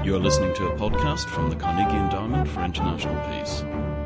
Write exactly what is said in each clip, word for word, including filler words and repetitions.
You're listening to a podcast from the Carnegie Endowment for International Peace.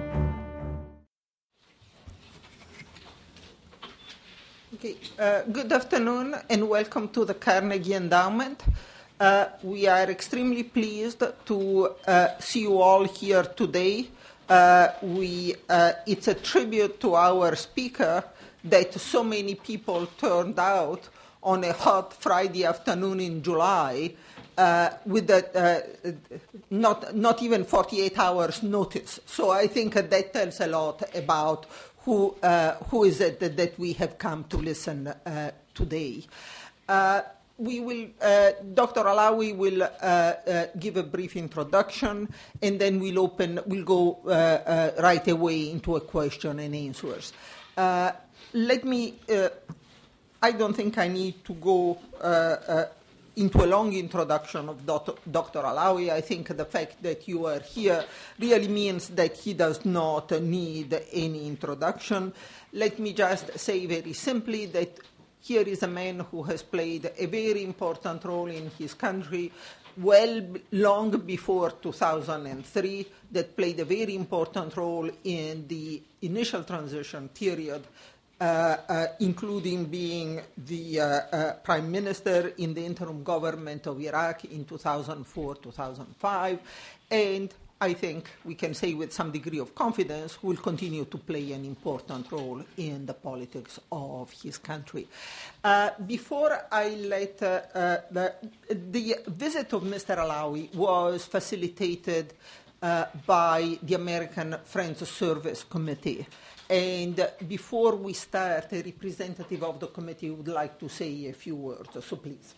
Okay. Uh, good afternoon and welcome to the Carnegie Endowment. Uh, we are extremely pleased to uh, see you all here today. Uh, we, uh, it's a tribute to our speaker that so many people turned out on a hot Friday afternoon in July uh, with the, uh, not, not even forty-eight hours notice. So I think uh, that tells a lot about who, uh, who is it that, that we have come to listen uh, today. Uh, We will, uh, Doctor Alawi will uh, uh, give a brief introduction, and then we'll open, we'll go uh, uh, right away into a question and answers. Uh, let me, uh, I don't think I need to go uh, uh, into a long introduction of Doctor Alawi. I think the fact that you are here really means that he does not need any introduction. Let me just say very simply that here is a man who has played a very important role in his country well long before two thousand three, that played a very important role in the initial transition period, uh, uh, including being the uh, uh, prime minister in the interim government of Iraq in two thousand four to two thousand five, and I think we can say with some degree of confidence will continue to play an important role in the politics of his country. Uh, before I let uh, uh, the, the visit of Mister Alawi was facilitated uh, by the American Friends Service Committee. And before we start, a representative of the committee would like to say a few words. So please.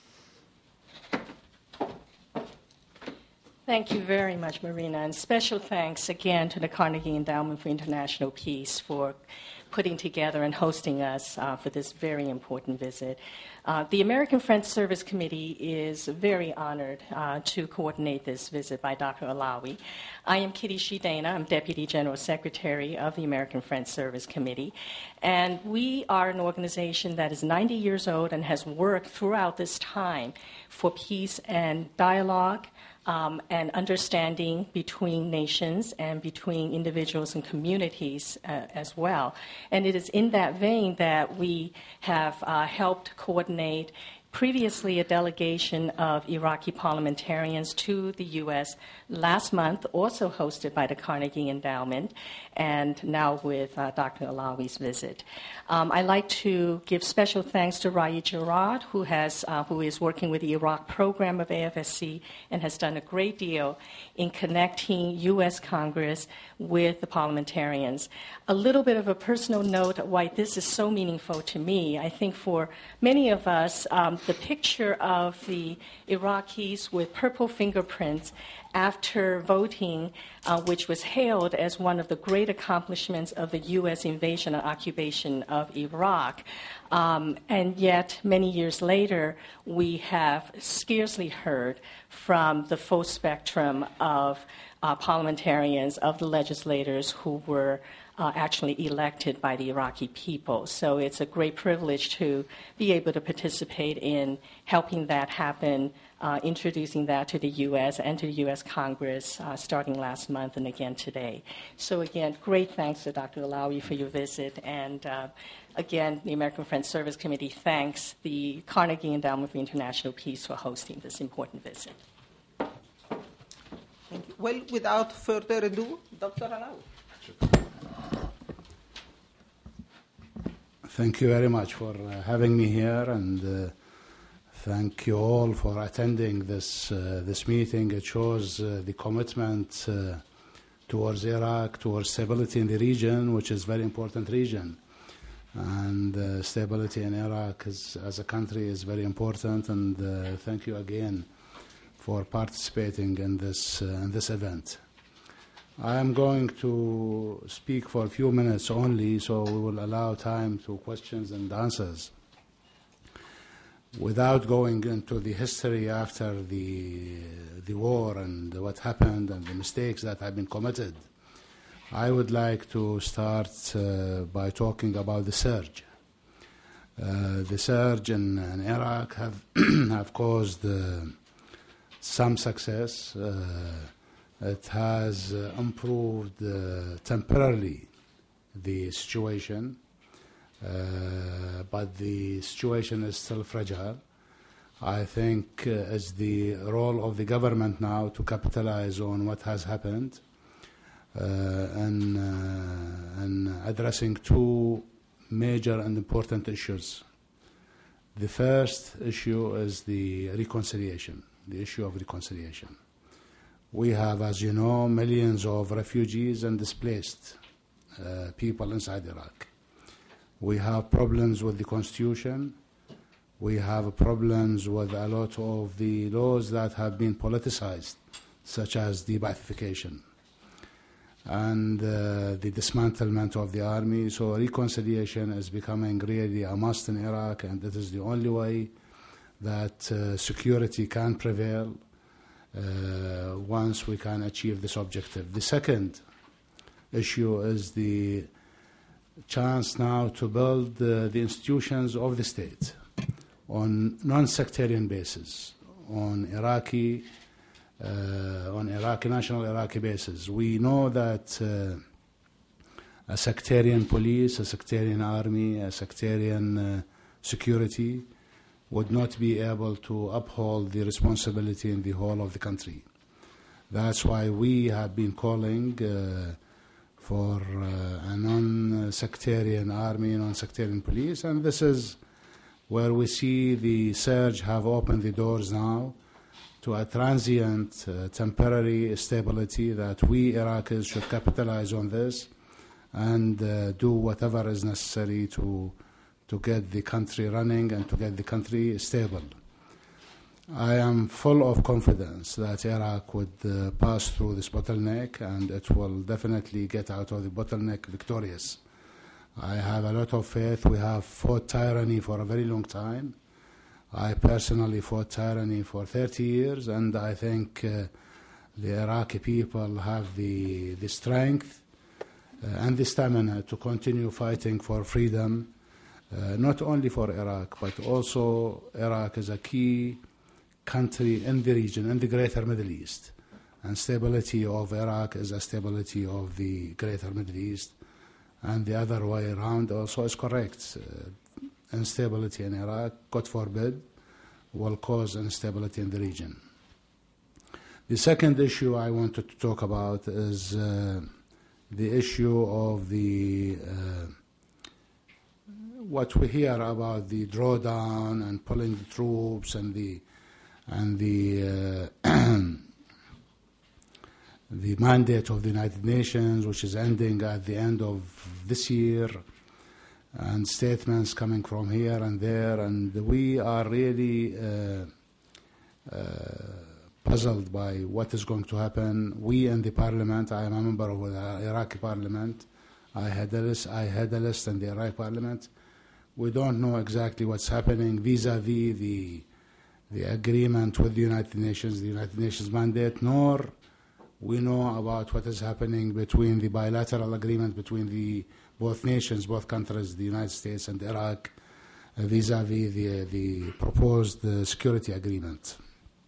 Thank you very much, Marina, and special thanks again to the Carnegie Endowment for International Peace for putting together and hosting us uh, for this very important visit. Uh, the American Friends Service Committee is very honored uh, to coordinate this visit by Doctor Alawi. I am Kitty Shidana. I'm Deputy General Secretary of the American Friends Service Committee, and we are an organization that is ninety years old and has worked throughout this time for peace and dialogue, Um, and understanding between nations and between individuals and communities uh, as well. And it is in that vein that we have uh, helped coordinate previously a delegation of Iraqi parliamentarians to the U S last month, also hosted by the Carnegie Endowment, and now with uh, Doctor Alawi's visit. Um, I'd like to give special thanks to Raed Jarrad, who has uh, who is working with the Iraq program of A F S C and has done a great deal in connecting U S Congress with the parliamentarians. A little bit of a personal note why this is so meaningful to me. I think for many of us, um, the picture of the Iraqis with purple fingerprints after voting, uh, which was hailed as one of the great accomplishments of the U S invasion and occupation of Iraq. Um, and yet, many years later, we have scarcely heard from the full spectrum of uh, parliamentarians, of the legislators who were Uh, actually elected by the Iraqi people. So it's a great privilege to be able to participate in helping that happen, uh, introducing that to the U S and to the U S Congress uh, starting last month and again today. So again, great thanks to Doctor Alawi for your visit. And uh, again, the American Friends Service Committee thanks the Carnegie Endowment for International Peace for hosting this important visit. Thank you. Well, without further ado, Doctor Alawi. Thank you very much for uh, having me here, and uh, thank you all for attending this uh, this meeting. It shows uh, the commitment uh, towards Iraq, towards stability in the region, which is a very important region. And uh, stability in Iraq is, as a country is very important, and uh, thank you again for participating in this, uh, in this event. I am going to speak for a few minutes only, so we will allow time to questions and answers. Without going into the history after the, the war and what happened and the mistakes that have been committed, I would like to start uh, by talking about the surge. Uh, the surge in, in Iraq have, have caused uh, some success. Uh, it has uh, improved uh, temporarily the situation, uh, but the situation is still fragile. I think uh, it's the role of the government now to capitalize on what has happened uh, and, uh, and addressing two major and important issues. The first issue is the reconciliation, the issue of reconciliation. We have, as you know, millions of refugees and displaced uh, people inside Iraq. We have problems with the constitution. We have problems with a lot of the laws that have been politicized, such as the Ba'athification and uh, the dismantlement of the army. So reconciliation is becoming really a must in Iraq, and it is the only way that uh, security can prevail uh, once we can achieve this objective. The second issue is the chance now to build uh, the institutions of the state on non-sectarian basis, on Iraqi, uh, on Iraqi national Iraqi basis. We know that uh, a sectarian police, a sectarian army, a sectarian uh, security would not be able to uphold the responsibility in the whole of the country. That's why we have been calling uh, for uh, a non-sectarian army, non-sectarian police, and this is where we see the surge have opened the doors now to a transient, uh, temporary stability that we Iraqis should capitalize on this and uh, do whatever is necessary to to get the country running and to get the country stable. I am full of confidence that Iraq would uh, pass through this bottleneck, and it will definitely get out of the bottleneck victorious. I have a lot of faith. We have fought tyranny for a very long time. I personally fought tyranny for thirty years, and I think uh, the Iraqi people have the, the strength uh, and the stamina to continue fighting for freedom, uh, not only for Iraq, but also Iraq is a key country in the region, in the greater Middle East. And stability of Iraq is a stability of the greater Middle East. And the other way around also is correct. Uh, instability in Iraq, God forbid, will cause instability in the region. The second issue I wanted to talk about is uh, the issue of the uh, what we hear about the drawdown and pulling the troops and the and the uh, the mandate of the United Nations, which is ending at the end of this year, and statements coming from here and there, and we are really uh, uh, puzzled by what is going to happen. We in the parliament, I am a member of the Iraqi parliament, I had a list, I had a list in the Iraqi parliament. We don't know exactly what's happening vis-a-vis the, the agreement with the United Nations, the United Nations mandate, nor we know about what is happening between the bilateral agreement between the both nations, both countries, the United States and Iraq, uh, vis-a-vis the, the proposed uh, security agreement.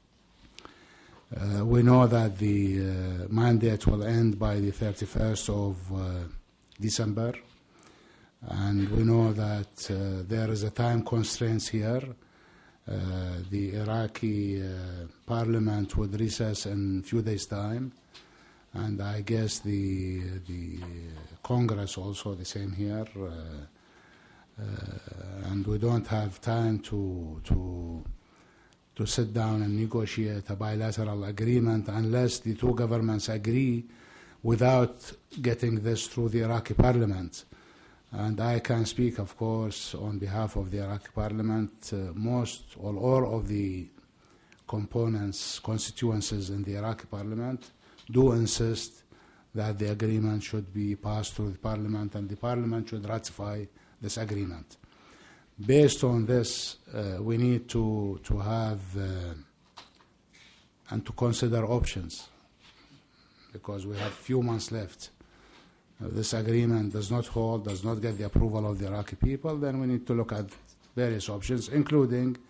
Uh, we know that the uh, mandate will end by the thirty-first of uh, December, and we know that uh, there is a time constraint here. Uh, the Iraqi uh, parliament would recess in a few days' time, and I guess the the Congress also the same here, uh, uh, and we don't have time to to to sit down and negotiate a bilateral agreement unless the two governments agree without getting this through the Iraqi parliament. And I can speak, of course, on behalf of the Iraqi parliament. Uh, most or all of the components, constituencies in the Iraqi parliament do insist that the agreement should be passed through the parliament and the parliament should ratify this agreement. Based on this, uh, we need to, to have uh, and to consider options, because we have few months left. If this agreement does not hold, does not get the approval of the Iraqi people, then we need to look at various options, including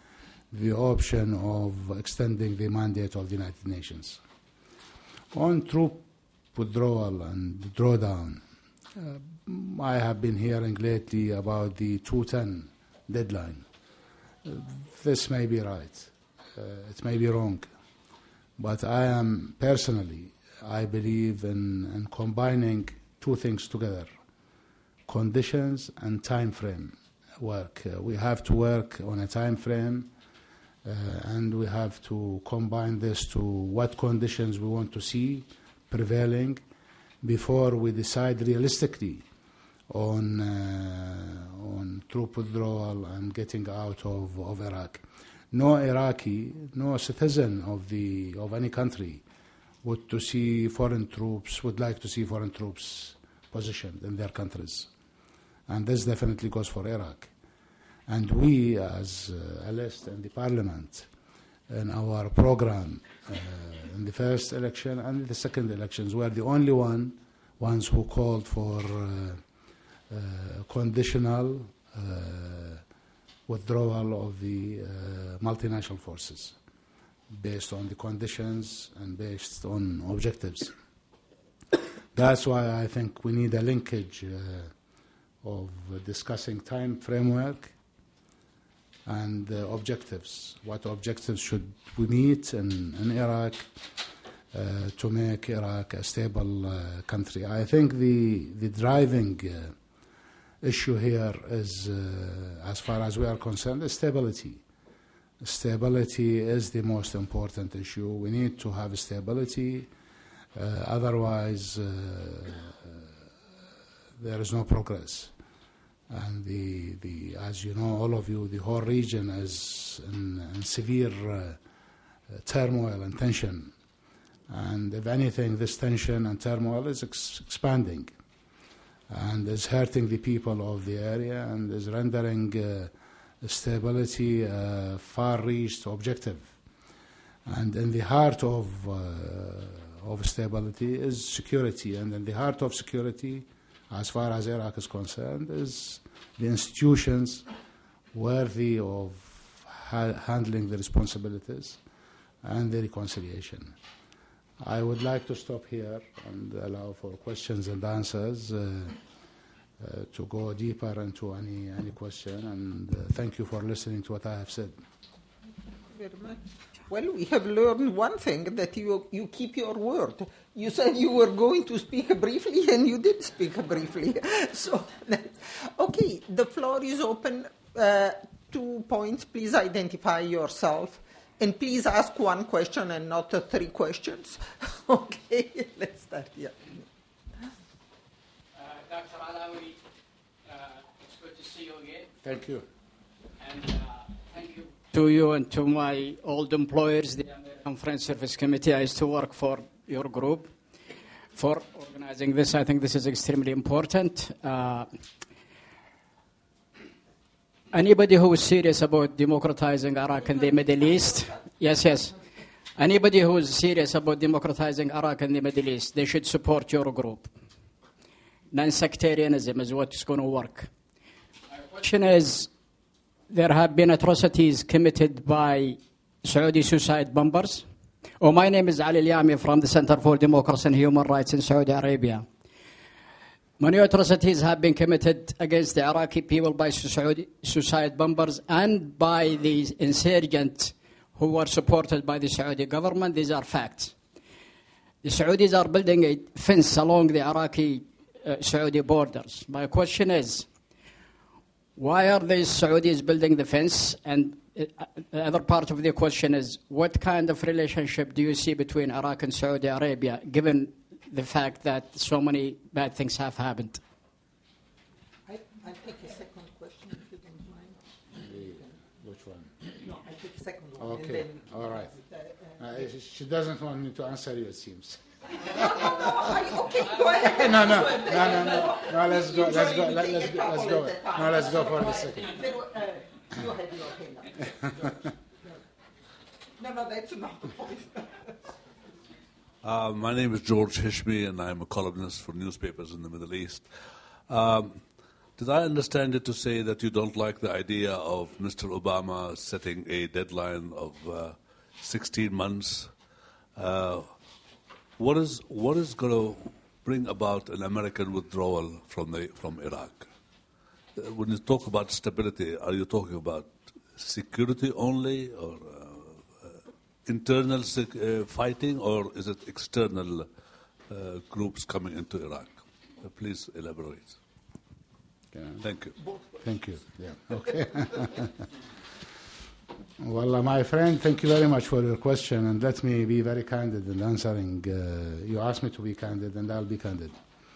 the option of extending the mandate of the United Nations. On troop withdrawal and drawdown, uh, I have been hearing lately about the two ten deadline. Uh, this may be right, uh, it may be wrong, but I am personally, I believe in, in combining two things together, conditions and time frame work. Uh, we have to work on a time frame, uh, and we have to combine this to what conditions we want to see prevailing before we decide realistically on uh, on troop withdrawal and getting out of, of Iraq. No Iraqi, no citizen of the of any country would to see foreign troops would like to see foreign troops positioned in their countries, and this definitely goes for Iraq. And we, as uh, a list in the Parliament, in our program, uh, in the first election and the second elections, were the only one ones who called for uh, uh, conditional uh, withdrawal of the uh, multinational forces based on the conditions and based on objectives. That's why I think we need a linkage uh, of discussing time framework and uh, objectives. What objectives should we meet in, in Iraq uh, to make Iraq a stable uh, country? I think the, the driving uh, issue here is, uh, as far as we are concerned, is stability. Stability is the most important issue. We need to have stability. Uh, otherwise, uh, there is no progress. And the, the, as you know, all of you, the whole region is in, in severe uh, turmoil and tension. And if anything, this tension and turmoil is ex- expanding and is hurting the people of the area and is rendering uh, stability uh, far-reached objective. And in the heart of, uh, of stability is security. And in the heart of security, as far as Iraq is concerned, is the institutions worthy of ha- handling the responsibilities and the reconciliation. I would like to stop here and allow for questions and answers uh, uh, to go deeper into any, any question, and uh, thank you for listening to what I have said. Very much. Well, we have learned one thing, that you you keep your word. You said you were going to speak briefly, and you did speak briefly. So, okay, the floor is open. Uh, two points. Please identify yourself, and please ask one question and not uh, three questions. Okay, let's start here. Uh, Doctor Alawi, uh, it's good to see you again. Thank you. And uh, thank you to you and to my old employers, the American Friends Service Committee. I used to work for your group for organizing this. I think this is extremely important. Uh, anybody who is serious about democratizing Iraq and the Middle East, yes, yes. Anybody who is serious about democratizing Iraq and the Middle East, they should support your group. Non-sectarianism is what is going to work. My question is, there have been atrocities committed by Saudi suicide bombers. Oh, my name is Ali Liami from the Center for Democracy and Human Rights in Saudi Arabia. Many atrocities have been committed against the Iraqi people by Saudi suicide bombers and by the insurgents who were supported by the Saudi government. These are facts. The Saudis are building a fence along the Iraqi uh, Saudi borders. My question is, why are these Saudis building the fence? And uh, the other part of the question is, what kind of relationship do you see between Iraq and Saudi Arabia, given the fact that so many bad things have happened? I, I'll take a second question, if you don't mind. The, which one? No, I'll take a second one. Okay, And then, all right. Uh, uh, Uh, she doesn't want me to answer you, it seems. I, okay, go ahead. No, no, no, no, no, no. Let's go. Let's go. Let, let's go. Let's go. No, let's go for the second. Uh, you had your hand up. No, no, that's not the point. Uh, my name is George Hishmi, and I'm a columnist for newspapers in the Middle East. Um, Did I understand it to say that you don't like the idea of Mister Obama setting a deadline of uh, sixteen months? Uh, what is what is going to bring about an American withdrawal from the from Iraq? Uh, when you talk about stability, are you talking about security only, or uh, uh, internal sec- uh, fighting, or is it external uh, groups coming into Iraq? Uh, please elaborate. Thank you. Thank you. Yeah. Okay. Well, uh, my friend, thank you very much for your question, and let me be very candid in answering. Uh, you asked me to be candid, and I'll be candid.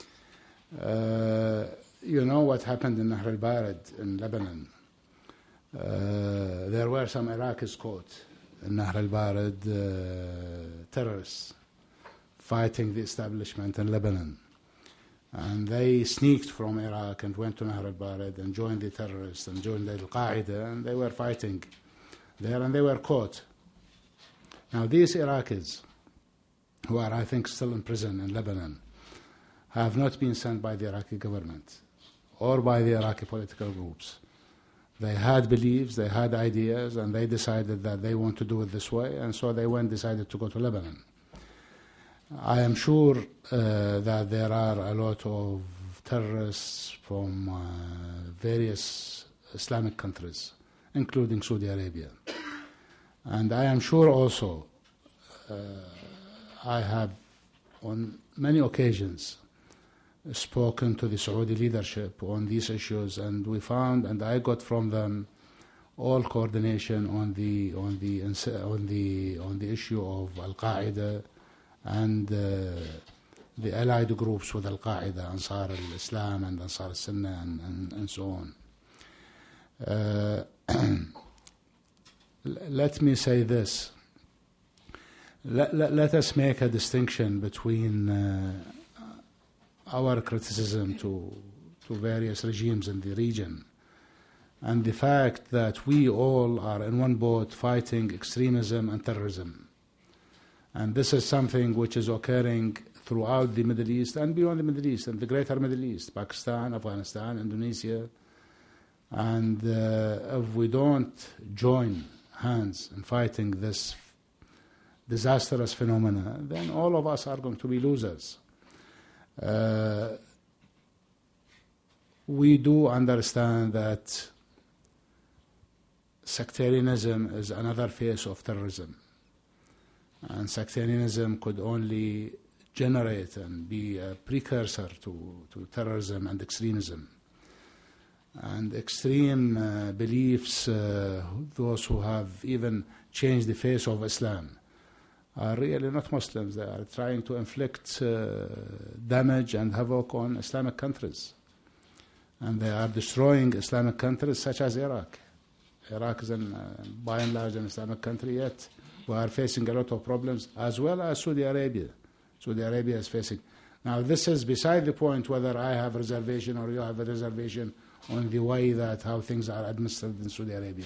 Uh, you know what happened in Nahr al-Bared in Lebanon. Uh, there were some Iraqis caught in Nahr al-Bared, uh, terrorists fighting the establishment in Lebanon. And they sneaked from Iraq and went to Nahr al-Bared and joined the terrorists and joined al-Qaeda, and they were fighting there, and they were caught. Now, these Iraqis, who are, I think, still in prison in Lebanon, have not been sent by the Iraqi government or by the Iraqi political groups. They had beliefs, they had ideas, and they decided that they want to do it this way, and so they went, decided to go to Lebanon. I am sure uh, that there are a lot of terrorists from uh, various Islamic countries, including Saudi Arabia. And I am sure also, uh, I have on many occasions spoken to the Saudi leadership on these issues, and we found, and I got from them, all coordination on the on the on the on the issue of Al-Qaeda and uh, the allied groups with Al-Qaeda, Ansar al-Islam and Ansar al-Sunnah, and, and, and so on. Uh, let me say this. Let, let, let us make a distinction between uh, our criticism to, to various regimes in the region and the fact that we all are in one boat fighting extremism and terrorism. And this is something which is occurring throughout the Middle East and beyond the Middle East, and the greater Middle East, Pakistan, Afghanistan, Indonesia. And uh, if we don't join hands in fighting this disastrous phenomena, then all of us are going to be losers. Uh, we do understand that sectarianism is another face of terrorism. And sectarianism could only generate and be a precursor to, to terrorism and extremism. And extreme uh, beliefs, uh, those who have even changed the face of Islam, are really not Muslims. They are trying to inflict uh, damage and havoc on Islamic countries. And they are destroying Islamic countries such as Iraq. Iraq is, an, uh, by and large, an Islamic country, yet we are facing a lot of problems, as well as Saudi Arabia. Saudi Arabia is facing. Now, this is beside the point whether I have reservation or you have a reservation on the way that how things are administered in Saudi Arabia.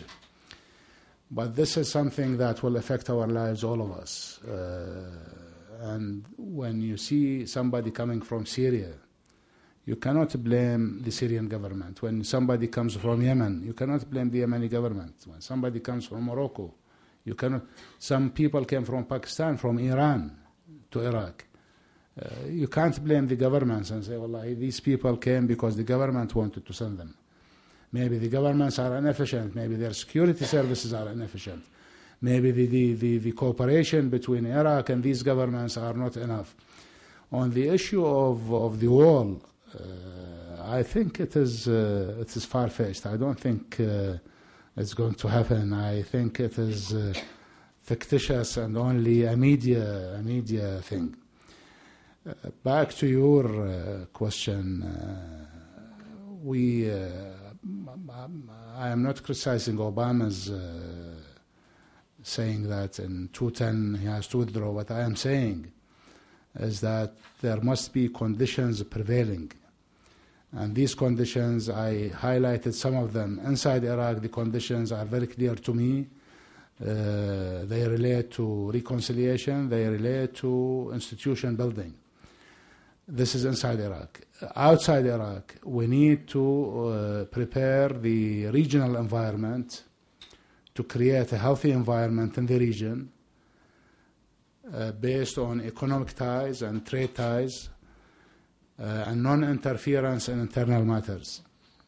But this is something that will affect our lives, all of us. Uh, and when you see somebody coming from Syria, you cannot blame the Syrian government. When somebody comes from Yemen, you cannot blame the Yemeni government. When somebody comes from Morocco, you cannot. Some people came from Pakistan, from Iran to Iraq. Uh, you can't blame the governments and say, well, these people came because the government wanted to send them. Maybe the governments are inefficient. Maybe their security services are inefficient. Maybe the, the, the, the cooperation between Iraq and these governments are not enough. On the issue of, of the wall, uh, I think it is, uh, it is far-fetched. I don't think uh, it's going to happen. I think it is uh, fictitious and only a media, a media thing. Uh, back to your uh, question, uh, we, uh, I am not criticizing Obama's uh, saying that in two ten he has to withdraw. What I am saying is that there must be conditions prevailing. And these conditions, I highlighted some of them. Inside Iraq, the conditions are very clear to me. Uh, they relate to reconciliation, they relate to institution building. This is inside Iraq. Outside Iraq, we need to uh, prepare the regional environment to create a healthy environment in the region uh, based on economic ties and trade ties uh, and non-interference in internal matters.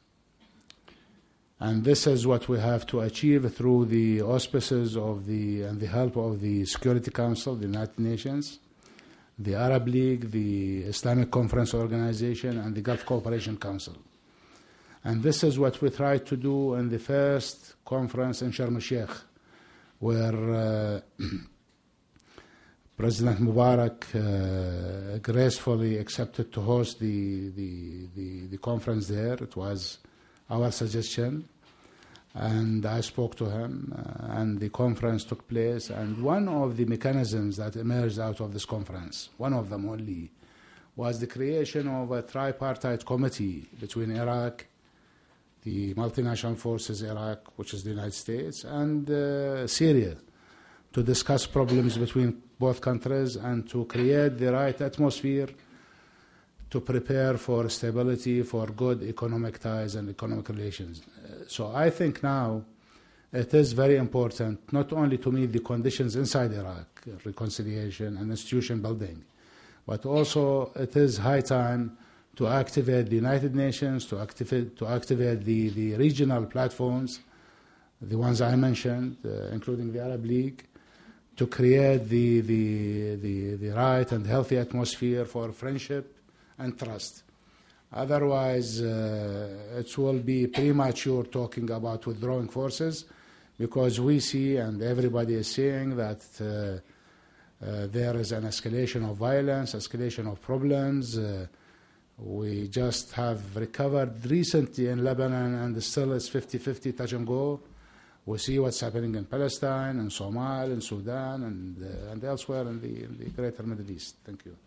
And this is what we have to achieve through the auspices of the and the help of the Security Council, the United Nations, the Arab League, the Islamic Conference Organization, and the Gulf Cooperation Council. And this is what we tried to do in the first conference in Sharm el-Sheikh, where uh, President Mubarak uh, gracefully accepted to host the, the, the, the conference there. It was our suggestion. And I spoke to him, uh, and the conference took place. And one of the mechanisms that emerged out of this conference, one of them only, was the creation of a tripartite committee between Iraq, the multinational forces Iraq, which is the United States, and uh, Syria, to discuss problems between both countries and to create the right atmosphere to prepare for stability, for good economic ties and economic relations. Uh, so I think now it is very important not only to meet the conditions inside Iraq, reconciliation and institution building, but also it is high time to activate the United Nations, to activate, to activate the, the regional platforms, the ones I mentioned, uh, including the Arab League, to create the, the, the, the right and healthy atmosphere for friendship and trust. Otherwise, uh, it will be premature talking about withdrawing forces, because we see and everybody is seeing that uh, uh, there is an escalation of violence, escalation of problems. Uh, we just have recovered recently in Lebanon, and still it's fifty-fifty touch and go. We see what's happening in Palestine, in Somalia, in Sudan, and, uh, and elsewhere in the, in the greater Middle East. Thank you.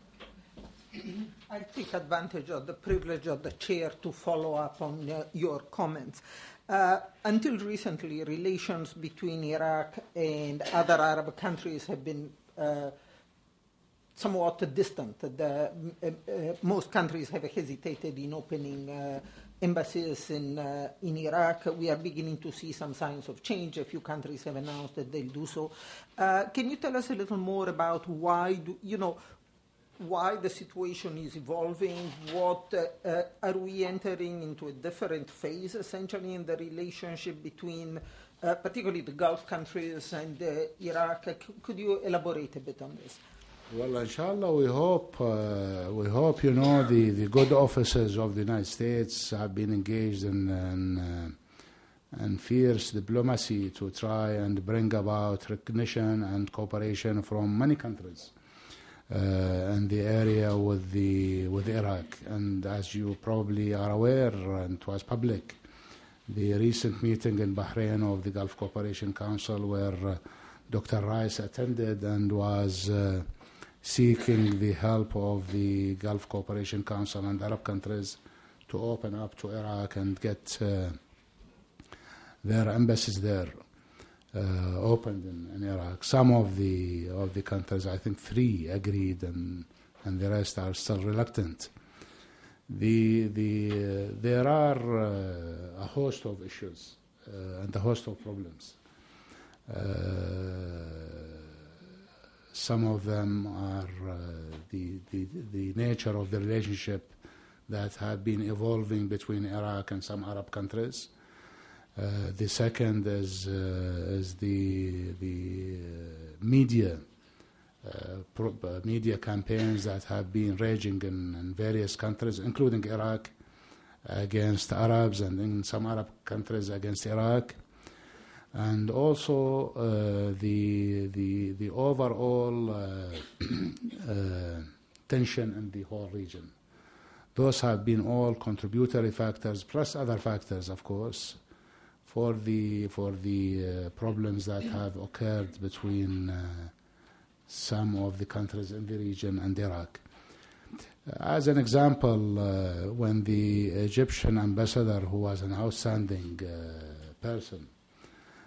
I take advantage of the privilege of the chair to follow up on uh, your comments. Uh, until recently, relations between Iraq and other Arab countries have been uh, somewhat distant. The, uh, uh, most countries have hesitated in opening uh, embassies in, uh, in Iraq. We are beginning to see some signs of change. A few countries have announced that they'll do so. Uh, can you tell us a little more about why, do, you know, why the situation is evolving? What uh, uh, are we entering into a different phase, essentially, in the relationship between, uh, particularly the Gulf countries and uh, Iraq? C- could you elaborate a bit on this? Well, inshallah, we hope, uh, we hope, you know, the, the good officers of the United States have been engaged in, in, uh, in fierce diplomacy to try and bring about recognition and cooperation from many countries Uh, in the area with the with Iraq. And as you probably are aware, and it was public, the recent meeting in Bahrain of the Gulf Cooperation Council, where uh, Doctor Rice attended and was uh, seeking the help of the Gulf Cooperation Council and Arab countries to open up to Iraq and get uh, their embassies there Uh, opened in, in Iraq. Some of the of the countries, I think three, agreed, and and the rest are still reluctant. The the uh, there are uh, a host of issues uh, and a host of problems. Uh, some of them are uh, the, the the nature of the relationship that have been evolving between Iraq and some Arab countries. Uh, the second is uh, is the the uh, media uh, pro- uh, media campaigns that have been raging in, in various countries, including Iraq, against Arabs, and in some Arab countries against Iraq, and also uh, the the the overall uh, uh, tension in the whole region. Those have been all contributory factors, plus other factors, of course, for the for the uh, problems that have occurred between uh, some of the countries in the region and Iraq. As an example, uh, when the Egyptian ambassador, who was an outstanding uh, person,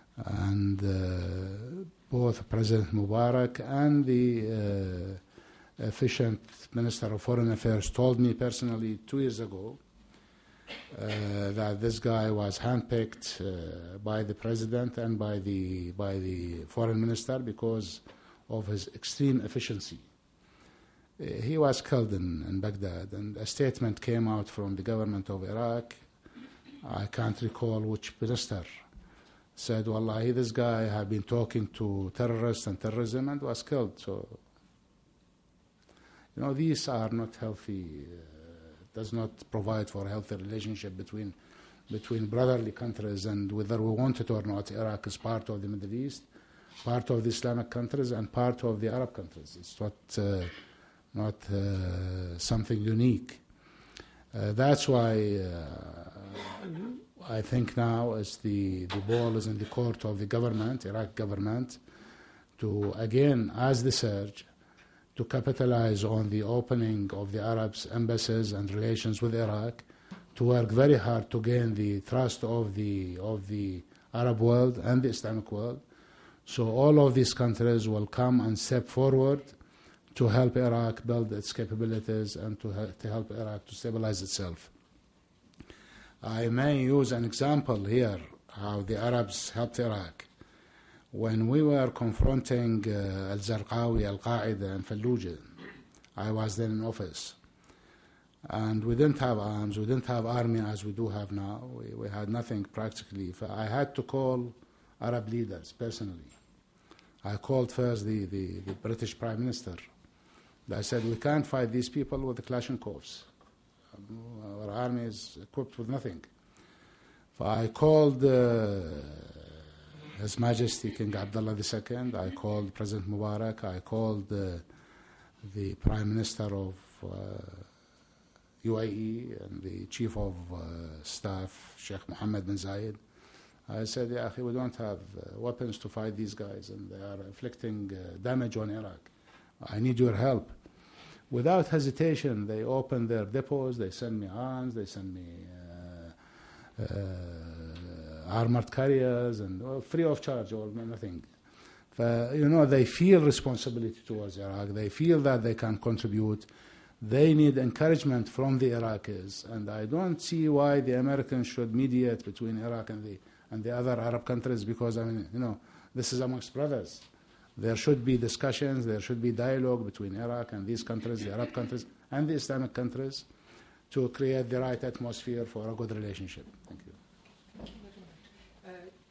and uh, both President Mubarak and the uh, efficient Minister of Foreign Affairs told me personally two years ago uh, that this guy was handpicked uh, by the president and by the by the foreign minister because of his extreme efficiency. Uh, he was killed in, in Baghdad, and a statement came out from the government of Iraq. I can't recall which minister said, "Wallahi, this guy had been talking to terrorists and terrorism and was killed." So, you know, these are not healthy. Uh, does not provide for a healthy relationship between between brotherly countries. And whether we want it or not, Iraq is part of the Middle East, part of the Islamic countries, and part of the Arab countries. It's not uh, not uh, something unique. Uh, that's why uh, I think now as the, the ball is in the court of the government, Iraq government, to again, as the surge, to capitalize on the opening of the Arabs' embassies and relations with Iraq, to work very hard to gain the trust of the of the Arab world and the Islamic world. So all of these countries will come and step forward to help Iraq build its capabilities and to, ha- to help Iraq to stabilize itself. I may use an example here, how the Arabs helped Iraq. When we were confronting uh, Al-Zarqawi, Al-Qaeda, and Fallujah, I was then in office. And we didn't have arms, we didn't have army as we do have now. We, we had nothing practically. I had to call Arab leaders personally. I called first the, the, the British Prime Minister. I said, we can't fight these people with the Kalashnikovs. Our army is equipped with nothing. So I called uh, His Majesty King Abdullah the Second, I called President Mubarak, I called uh, the Prime Minister of uh, U A E and the Chief of uh, Staff, Sheikh Mohammed bin Zayed. I said, yeah, we don't have uh, weapons to fight these guys, and they are inflicting uh, damage on Iraq. I need your help. Without hesitation, they opened their depots, they send me arms, they send me uh, uh, armored carriers, and well, free of charge or nothing. Uh, you know, they feel responsibility towards Iraq. They feel that they can contribute. They need encouragement from the Iraqis, and I don't see why the Americans should mediate between Iraq and the and the other Arab countries, because, I mean, you know, this is amongst brothers. There should be discussions, there should be dialogue between Iraq and these countries, the Arab countries, and the Islamic countries, to create the right atmosphere for a good relationship. Thank you. Uh,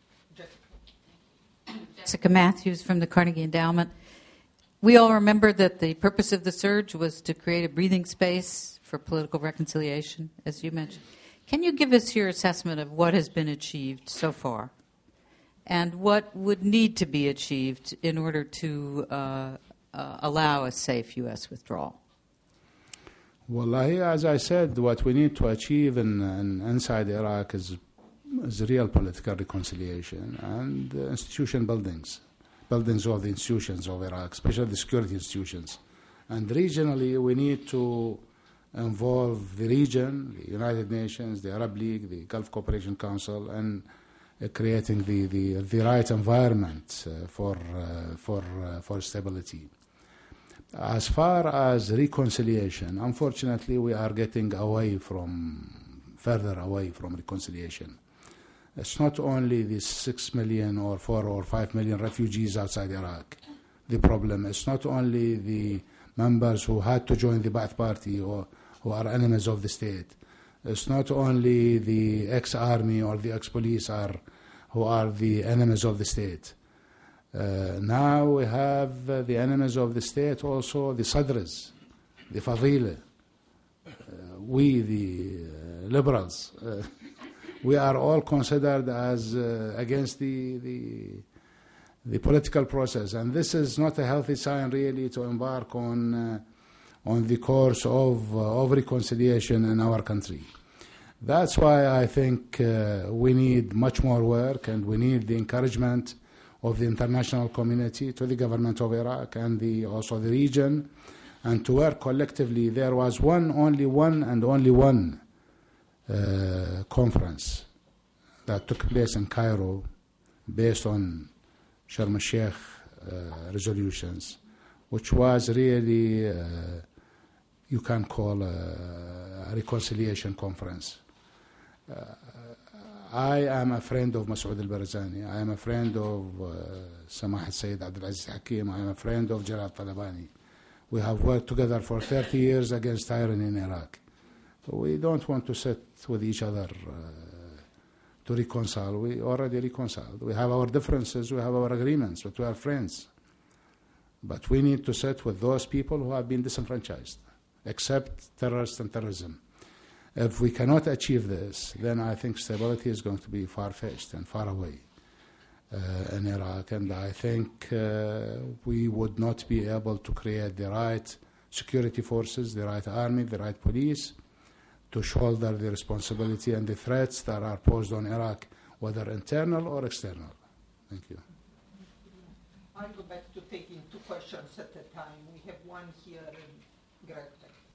Jessica. Jessica Matthews from the Carnegie Endowment. We all remember that the purpose of the surge was to create a breathing space for political reconciliation, as you mentioned. Can you give us your assessment of what has been achieved so far, and what would need to be achieved in order to uh, uh, allow a safe U S withdrawal? Well, as I said, what we need to achieve in, in, inside Iraq is, is real political reconciliation and uh, institution buildings, buildings of the institutions of Iraq, especially the security institutions. And regionally, we need to involve the region, the United Nations, the Arab League, the Gulf Cooperation Council, and uh, creating the, the, the right environment uh, for, uh, for, uh, for stability. As far as reconciliation, unfortunately, we are getting away from, further away from reconciliation. It's not only the six million or four or five million refugees outside Iraq. The problem is not only the members who had to join the Ba'ath Party or who are enemies of the state. It's not only the ex-army or the ex-police are who are the enemies of the state. Uh, now we have uh, the enemies of the state, also the Sadrs, the Fadila, uh, we the uh, liberals. Uh, we are all considered as uh, against the, the the political process, and this is not a healthy sign really to embark on uh, on the course of uh, of reconciliation in our country. That's why I think uh, we need much more work, and we need the encouragement of the international community to the government of Iraq and the, also the region, and to work collectively. There was one, only one, and only one uh, conference that took place in Cairo based on Sharm el-Sheikh uh, resolutions, which was really, uh, you can call a, a reconciliation conference. Uh, I am a friend of Masoud al-Barzani. I am a friend of uh, Samahat Sayyid Abdulaziz Hakim. I am a friend of Jalal Talabani. We have worked together for thirty years against tyranny in Iraq. We don't want to sit with each other uh, to reconcile. We already reconciled. We have our differences, we have our agreements, but we are friends. But we need to sit with those people who have been disenfranchised, except terrorists and terrorism. If we cannot achieve this, then I think stability is going to be far-fetched and far away uh, in Iraq. And I think uh, we would not be able to create the right security forces, the right army, the right police to shoulder the responsibility and the threats that are posed on Iraq, whether internal or external. Thank you. I'll go back to taking two questions at a time. We have one here and Greg.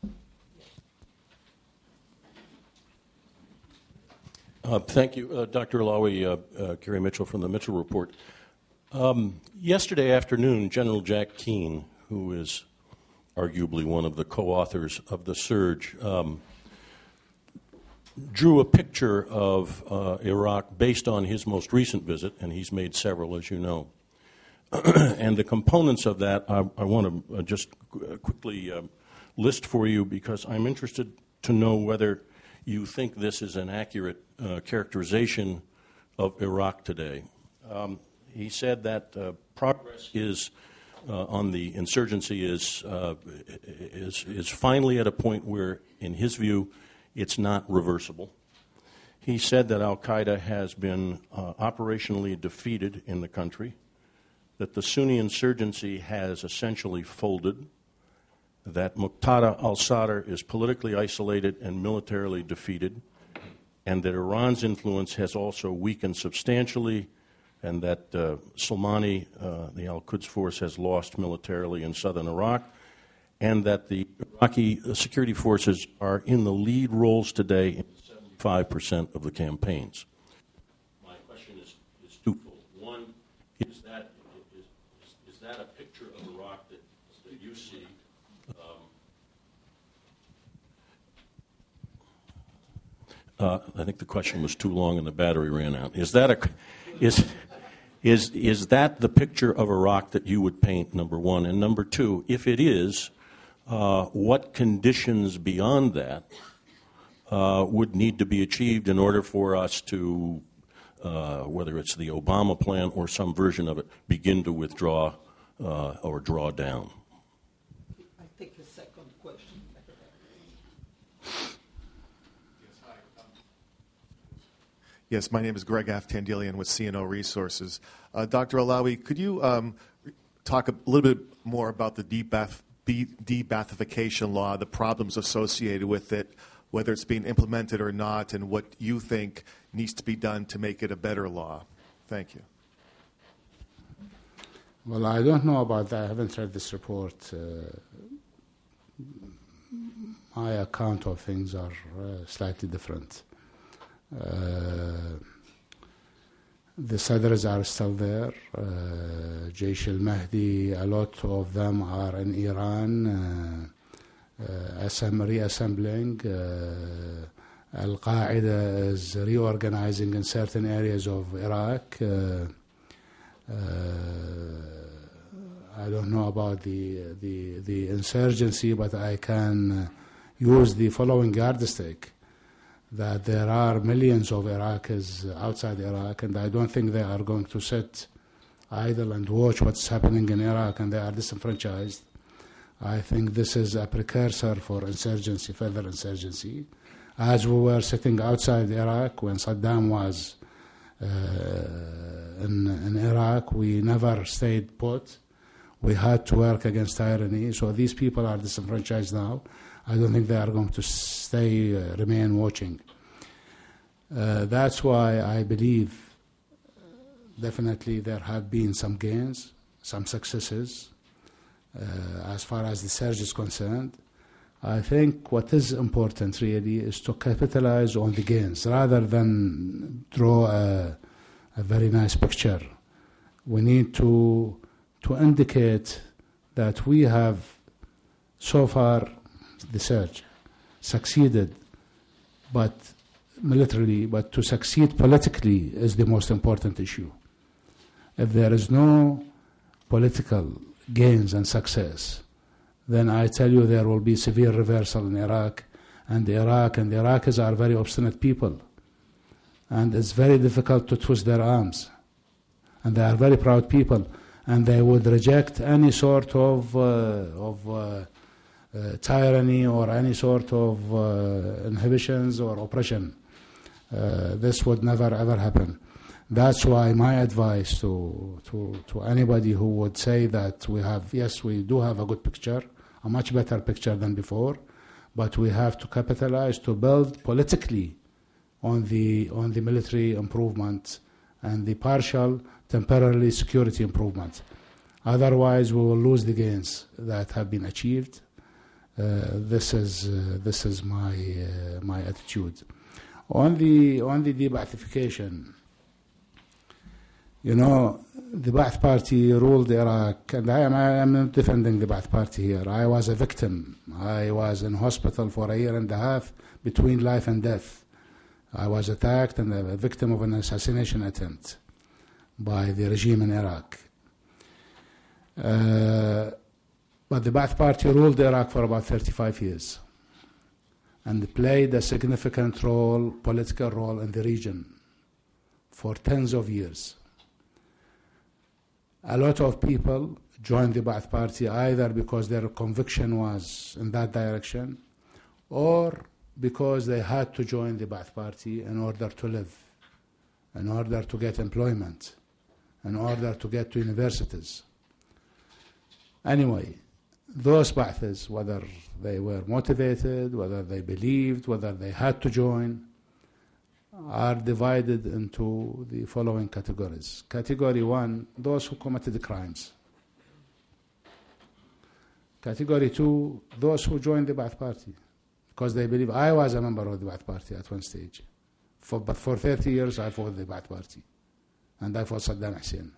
Uh, thank you, uh, Doctor Alawi, uh, uh, Gary Mitchell from the Mitchell Report. Um, yesterday afternoon, General Jack Keane, who is arguably one of the co-authors of The Surge, um, drew a picture of uh, Iraq based on his most recent visit, and he's made several, as you know. And the components of that, I, I want to uh, just qu- quickly uh, list for you because I'm interested to know whether you think this is an accurate uh, characterization of Iraq today. Um, he said that uh, progress is uh, on the insurgency is, uh, is is finally at a point where, in his view, it's not reversible. He said that Al-Qaeda has been uh, operationally defeated in the country, that the Sunni insurgency has essentially folded, that Muqtada al-Sadr is politically isolated and militarily defeated, and that Iran's influence has also weakened substantially, and that uh, Soleimani, uh, the Al-Quds force, has lost militarily in southern Iraq, and that the Iraqi security forces are in the lead roles today in seventy-five percent of the campaigns. My question is, is twofold. One, is that, is, is that a picture of Iraq that, that you see? Uh, I think the question was too long and the battery ran out. Is that a is is is that the picture of Iraq that you would paint? Number one, and number two, if it is, uh, what conditions beyond that uh, would need to be achieved in order for us to, uh, whether it's the Obama plan or some version of it, begin to withdraw uh, or draw down? I take a second question. Yes, my name is Greg Aftandilian with C N O Resources. Uh, Doctor Alawi, could you um, talk a little bit more about the debath- de-Baathification law, the problems associated with it, whether it's being implemented or not, and what you think needs to be done to make it a better law? Thank you. Well, I don't know about that. I haven't read this report. Uh, my account of things are uh, slightly different. Uh, the Sadrs are still there. Uh, Jaish al-Mahdi, a lot of them are in Iran, uh, uh, assemb- reassembling. Uh, Al-Qaeda is reorganizing in certain areas of Iraq. Uh, uh, I don't know about the, the, the insurgency, but I can uh, use the following yardstick. That there are millions of Iraqis outside Iraq, and I don't think they are going to sit idle and watch what's happening in Iraq, and they are disenfranchised. I think this is a precursor for insurgency, further insurgency. As we were sitting outside Iraq when Saddam was uh, in, in Iraq, we never stayed put. We had to work against tyranny. So these people are disenfranchised now. I don't think they are going to stay, uh, remain watching. Uh, that's why I believe definitely there have been some gains, some successes uh, as far as the surge is concerned. I think what is important really is to capitalize on the gains rather than draw a, a very nice picture. We need to, to indicate that we have so far, the surge, succeeded, but militarily, but to succeed politically is the most important issue. If there is no political gains and success, then I tell you there will be severe reversal in Iraq, and Iraq and the Iraqis are very obstinate people, and it's very difficult to twist their arms, and they are very proud people, and they would reject any sort of uh, of uh, uh, tyranny or any sort of uh, inhibitions or oppression. Uh, this would never ever happen. That's why my advice to, to to anybody who would say that we have, yes, we do have a good picture, a much better picture than before, but we have to capitalize to build politically on the on the military improvement and the partial, temporarily security improvement. Otherwise, we will lose the gains that have been achieved. Uh, this is uh, this is my uh, my attitude. On the on the de-Baathification, you know, the Ba'ath Party ruled Iraq, and I am, I am not defending the Ba'ath Party here. I was a victim. I was in hospital for a year and a half between life and death. I was attacked and a victim of an assassination attempt by the regime in Iraq. Uh, but the Ba'ath Party ruled Iraq for about thirty-five years and played a significant role, political role in the region for tens of years. A lot of people joined the Ba'ath Party either because their conviction was in that direction or because they had to join the Ba'ath Party in order to live, in order to get employment, in order to get to universities. Anyway, those Ba'athis, whether they were motivated, whether they believed, whether they had to join, are divided into the following categories. Category one, those who committed crimes. Category two, those who joined the Ba'ath Party because they believe. I was a member of the Ba'ath Party at one stage, for, but for thirty years I fought the Ba'ath Party, and I fought Saddam Hussein.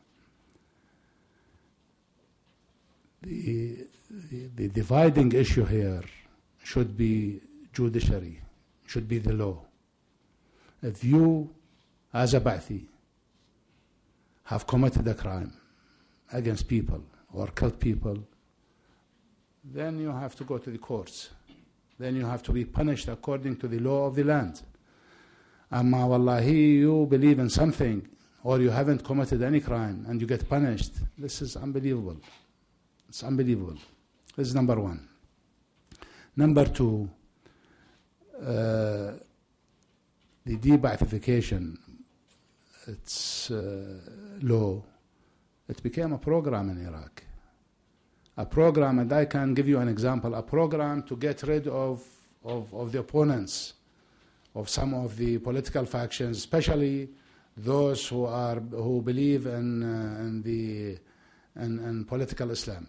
The, the, the dividing issue here should be judiciary, should be the law. If you, as a Ba'athi, have committed a crime against people or killed people, then you have to go to the courts. Then you have to be punished according to the law of the land. Amma wallahi, you believe in something or you haven't committed any crime and you get punished. This is unbelievable. It's unbelievable. This is number one. Number two, uh, the de-Baathification, its uh, law, it became a program in Iraq. A program, and I can give you an example, a program to get rid of, of, of the opponents of some of the political factions, especially those who are who believe in, uh, in, the, in, in political Islam.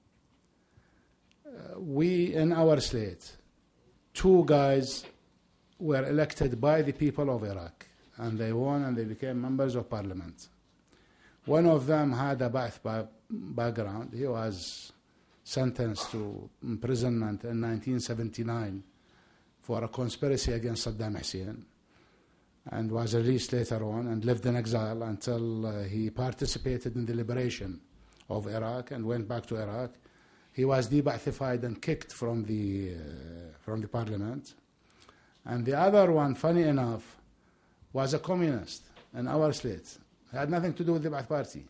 Uh, we, in our slate, two guys were elected by the people of Iraq, and they won and they became members of parliament. One of them had a Ba'ath ba- background. He was sentenced to imprisonment in nineteen seventy-nine for a conspiracy against Saddam Hussein, and was released later on and lived in exile until uh, he participated in the liberation of Iraq and went back to Iraq. He was de-Ba'athified and kicked from the, uh, from the parliament. And the other one, funny enough, was a communist in our slate. He had nothing to do with the Ba'ath Party.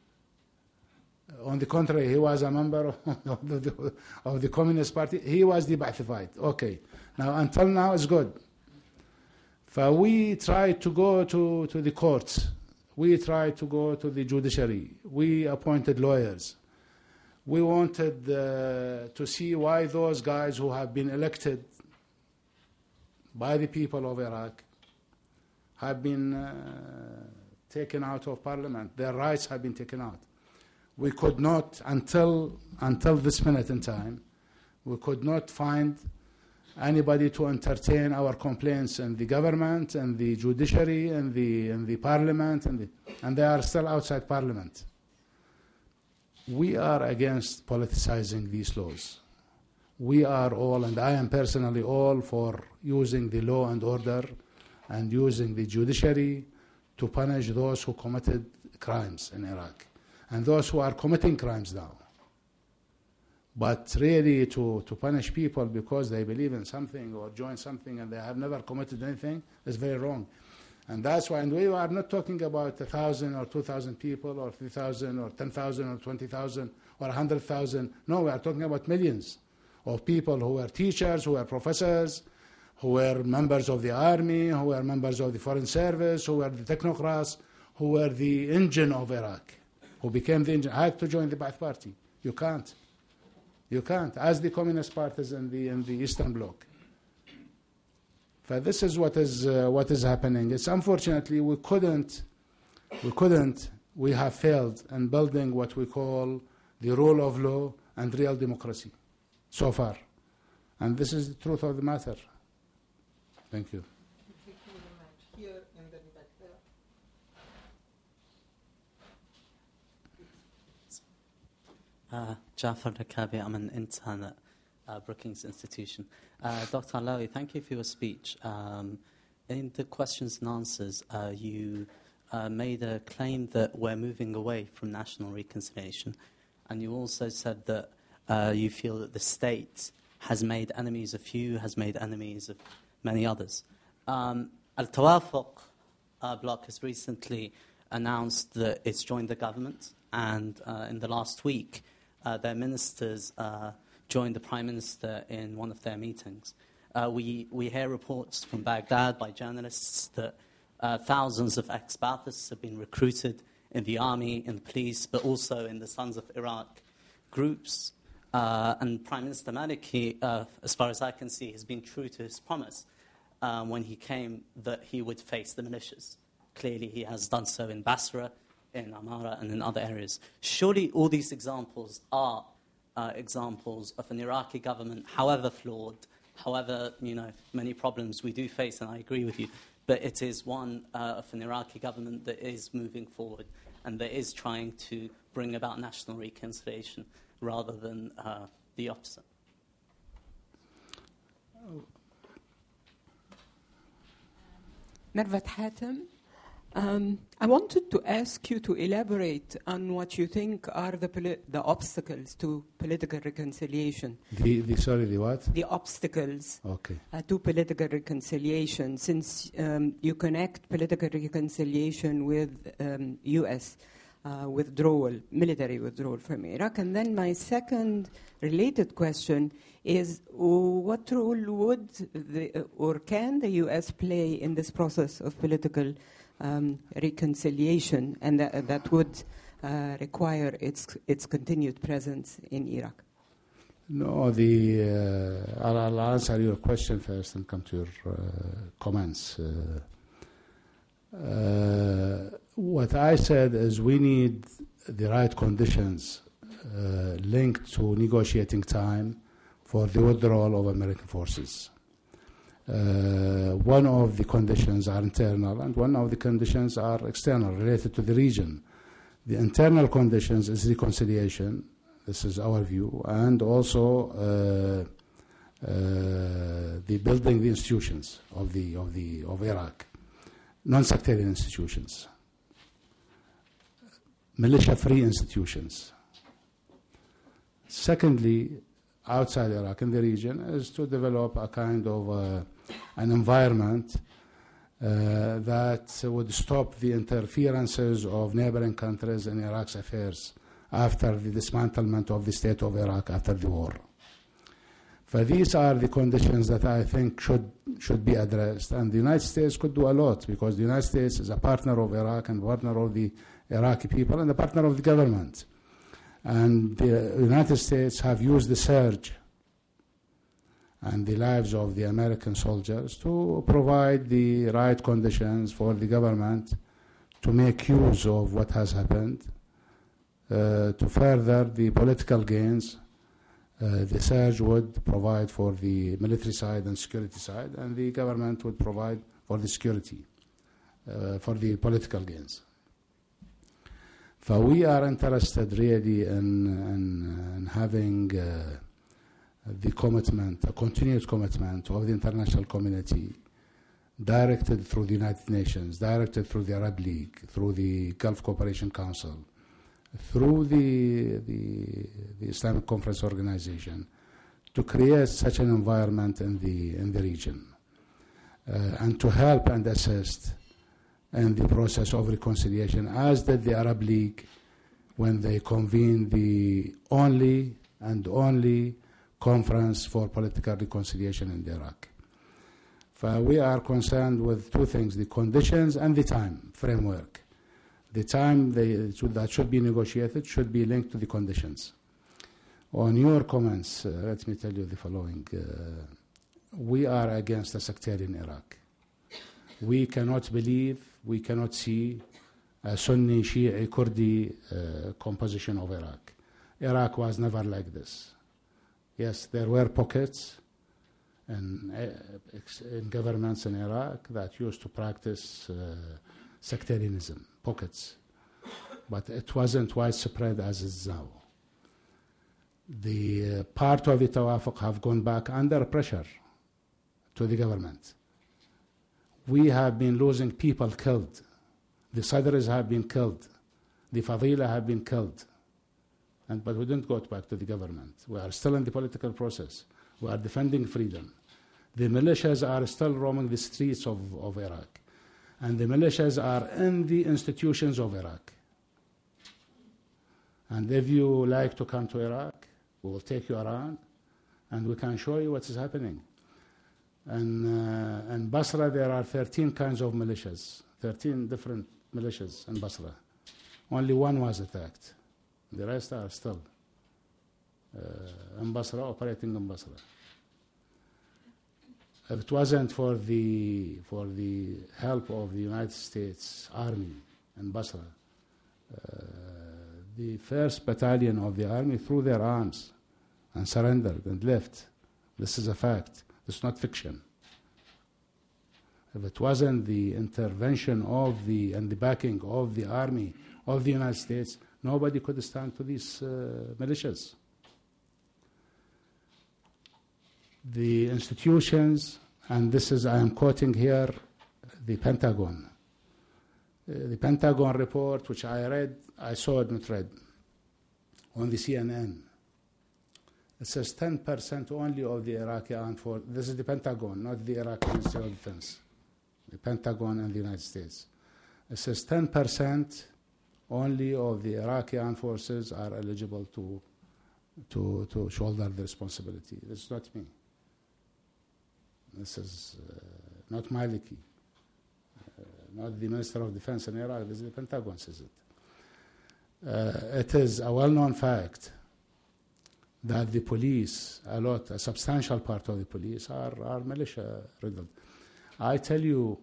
On the contrary, he was a member of the, of the Communist Party. He was de-Ba'athified. Okay. Now, until now, it's good. So we tried to go to, to the courts. We tried to go to the judiciary. We appointed lawyers. We wanted uh, to see why those guys who have been elected by the people of Iraq have been uh, taken out of parliament. Their rights have been taken out. We could not, until until this minute in time, we could not find anybody to entertain our complaints in the government and the judiciary and the and the parliament, and the, and they are still outside parliament. we are against politicizing these laws. We are all, and I am personally all, for using the law and order and using the judiciary to punish those who committed crimes in Iraq and those who are committing crimes now. But really to, to punish people because they believe in something or join something and they have never committed anything is very wrong. And that's why, and we are not talking about a thousand or two thousand people or three thousand or ten thousand or twenty thousand or a hundred thousand. No, we are talking about millions of people who were teachers, who were professors, who were members of the army, who were members of the foreign service, who were the technocrats, who were the engine of Iraq, who became the engine. I had to join the Ba'ath Party. You can't. You can't, as the communist parties in the, in the Eastern Bloc. But this is what is uh, what is happening. It's unfortunately we couldn't, we couldn't, we have failed in building what we call the rule of law and real democracy so far. And this is the truth of the matter. Thank you. Here and then back there. Uh, Jafar Rakabi, I'm an intern at uh, Brookings Institution. Uh, Doctor Alawi, thank you for your speech. Um, in the questions and answers, uh, you uh, made a claim that we're moving away from national reconciliation, and you also said that uh, you feel that the state has made enemies of few, has made enemies of many others. Um, Al-Tawafuq uh, bloc has recently announced that it's joined the government, and uh, in the last week, uh, their ministers uh, joined the Prime Minister in one of their meetings. Uh, we, we hear reports from Baghdad by journalists that uh, thousands of ex-Baathists have been recruited in the army, in the police, but also in the Sons of Iraq groups. Uh, and Prime Minister Maliki, uh, as far as I can see, has been true to his promise um, when he came that he would face the militias. Clearly, he has done so in Basra, in Amara, and in other areas. Surely all these examples are uh, examples of an Iraqi government, however flawed, however, you know, many problems we do face, and I agree with you, but it is one uh, of an Iraqi government that is moving forward and that is trying to bring about national reconciliation rather than uh, the opposite. Mervat Hatem. Um, I wanted to ask you to elaborate on what you think are the, poli- the obstacles to political reconciliation. The, the sorry, the what? The obstacles okay. uh, to political reconciliation, since um, you connect political reconciliation with um, U S uh, withdrawal, military withdrawal from Iraq. And then my second related question is, what role would the, uh, or can the U S play in this process of political Um, reconciliation, and that, that would uh, require its its continued presence in Iraq? No, the uh, I'll, I'll answer your question first and come to your uh, comments. Uh, uh, what I said is we need the right conditions uh, linked to negotiating time for the withdrawal of American forces. Uh, one of the conditions are internal and one of the conditions are external, related to the region. The internal conditions is reconciliation, this is our view, and also uh, uh, the building the institutions of the of the of Iraq, non-sectarian institutions, militia-free institutions. Secondly, outside Iraq in the region is to develop a kind of uh, an environment uh, that would stop the interferences of neighboring countries in Iraq's affairs after the dismantlement of the state of Iraq after the war. For these are the conditions that I think should should be addressed, and the United States could do a lot because the United States is a partner of Iraq and partner of the Iraqi people and a partner of the government. And the United States have used the surge and the lives of the American soldiers to provide the right conditions for the government to make use of what has happened, uh, to further the political gains. Uh, the surge would provide for the military side and security side, and the government would provide for the security, uh, for the political gains. So we are interested really in, in, in having uh, the commitment, a continued commitment of the international community, directed through the United Nations, directed through the Arab League, through the Gulf Cooperation Council, through the, the, the Islamic Conference Organization, to create such an environment in the, in the region, uh, and to help and assist in the process of reconciliation, as did the Arab League when they convened the only and only conference for political reconciliation in Iraq. So we are concerned with two things, the conditions and the time framework. The time they, should, that should be negotiated should be linked to the conditions. On your comments, uh, let me tell you the following. Uh, we are against a sectarian Iraq. We cannot believe, we cannot see a Sunni, Shi'i, Kurdi uh, composition of Iraq. Iraq was never like this. Yes, there were pockets in, uh, in governments in Iraq that used to practice uh, sectarianism, pockets. But it wasn't widespread as it is now. The uh, part of the Tawafuq have gone back under pressure to the government. We have been losing people killed. The Sadrs have been killed. The Fadila have been killed. And, but we didn't go back to the government. We are still in the political process. We are defending freedom. The militias are still roaming the streets of, of Iraq. And the militias are in the institutions of Iraq. And if you like to come to Iraq, we will take you around and we can show you what is happening. And uh, in Basra, there are thirteen kinds of militias, thirteen different militias in Basra. Only one was attacked. The rest are still uh, in Basra, operating in Basra. If it wasn't for the, for the help of the United States Army in Basra, uh, the first battalion of the army threw their arms and surrendered and left. This is a fact. It's not fiction. If it wasn't the intervention of the and the backing of the army of the United States, nobody could stand to these uh, militias. The institutions, and this is, I am quoting here, the Pentagon. Uh, the Pentagon report, which I read, I saw it not read, on the C N N. It says ten percent only of the Iraqi armed forces. This is the Pentagon, not the Iraqi Ministry of Defense. The Pentagon and the United States. It says ten percent only of the Iraqi armed forces are eligible to, to, to shoulder the responsibility. This is not me. This is uh, not Maliki, uh, not the Minister of Defense in Iraq. This is the Pentagon says it. Uh, it is a well-known fact that the police, a lot, a substantial part of the police are, are militia-riddled. I tell you,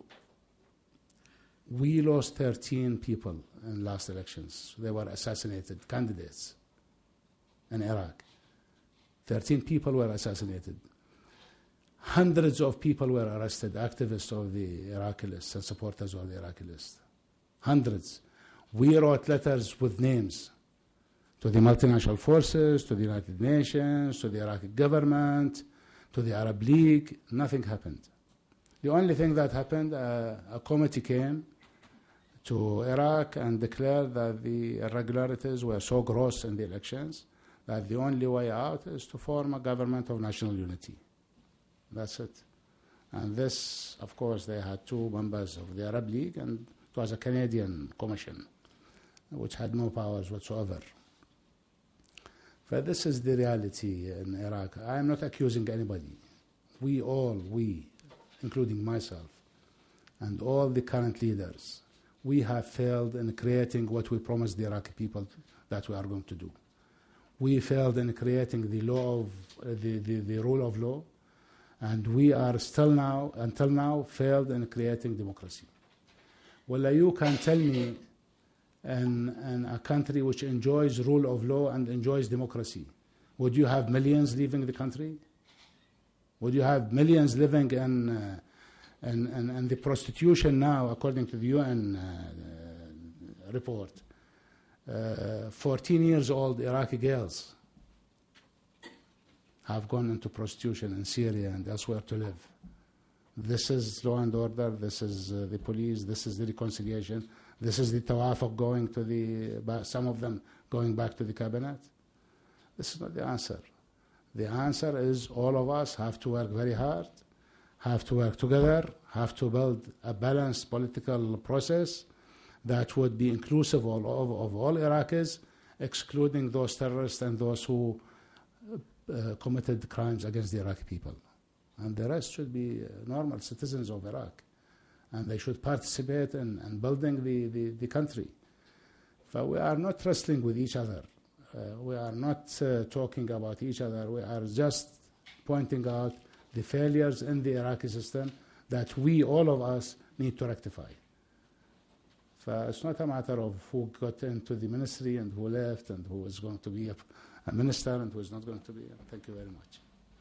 we lost thirteen people in last elections. They were assassinated, candidates in Iraq. thirteen people were assassinated. Hundreds of people were arrested, activists of the Iraqi list and supporters of the Iraqi list. Hundreds. We wrote letters with names to the multinational forces, to the United Nations, to the Iraqi government, to the Arab League. Nothing happened. The only thing that happened, uh, a committee came to Iraq and declared that the irregularities were so gross in the elections that the only way out is to form a government of national unity. That's it. And this, of course, they had two members of the Arab League, and it was a Canadian commission, which had no powers whatsoever. But this is the reality in Iraq. I am not accusing anybody. We all, we, including myself, and all the current leaders, we have failed in creating what we promised the Iraqi people that we are going to do. We failed in creating the law of uh, the, the, the rule of law, and we are still now, until now, failed in creating democracy. Well, you can tell me in, in a country which enjoys rule of law and enjoys democracy, would you have millions leaving the country? Would you have millions living in, uh, in, in, in the prostitution now, according to the U N uh, report? uh, fourteen years old Iraqi girls have gone into prostitution in Syria and elsewhere to live. This is law and order, this is uh, the police, this is the reconciliation, this is the tawafuq going to the, some of them going back to the cabinet. This is not the answer. The answer is all of us have to work very hard, have to work together, have to build a balanced political process that would be inclusive of, of, of all Iraqis, excluding those terrorists and those who uh, committed crimes against the Iraqi people. And the rest should be uh, normal citizens of Iraq. And they should participate in, in building the, the, the country. So we are not wrestling with each other. Uh, we are not uh, talking about each other. We are just pointing out the failures in the Iraqi system that we, all of us, need to rectify. So it's not a matter of who got into the ministry and who left and who is going to be a, a minister and who is not going to be. Thank you very much.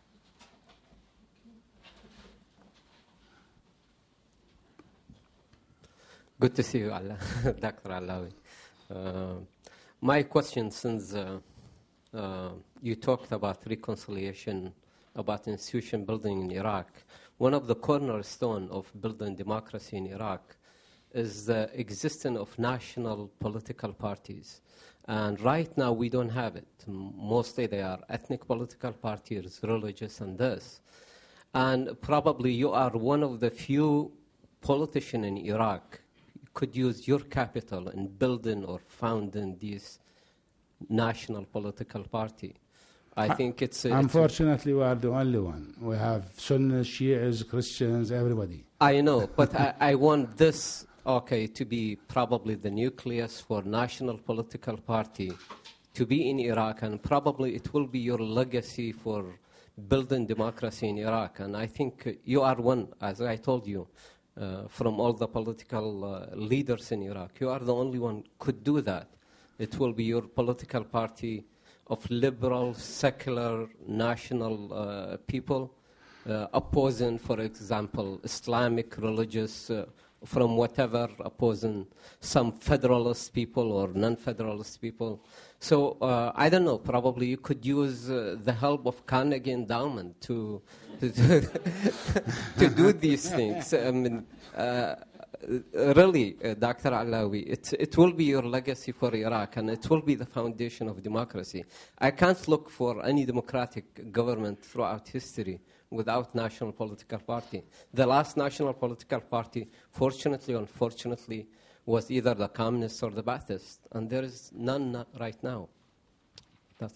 Good to see you, Allah. Doctor Alawi. Uh, my question, since uh, uh, you talked about reconciliation, about institution building in Iraq, one of the cornerstones of building democracy in Iraq is the existence of national political parties. And right now we don't have it. Mostly they are ethnic political parties, religious and this. And probably you are one of the few politicians in Iraq could use your capital in building or founding this national political party. I uh, think it's... Uh, unfortunately, it's, we are the only one. We have Sunnis, Shias, Christians, everybody. I know, but I, I want this, okay, to be probably the nucleus for national political party to be in Iraq, and probably it will be your legacy for building democracy in Iraq. And I think you are one, as I told you, Uh, from all the political uh, leaders in Iraq. You are the only one could do that. It will be your political party of liberal, secular, national uh, people uh, opposing, for example, Islamic religious, uh, from whatever, opposing some federalist people or non-federalist people. So uh, I don't know, probably you could use uh, the help of Carnegie Endowment to to, to do these things. I mean, uh, really, uh, Doctor Alawi, it, it will be your legacy for Iraq, and it will be the foundation of democracy. I can't look for any democratic government throughout history without national political party. The last national political party, fortunately or unfortunately, was either the Communists or the Baathists, and there is none right now. That's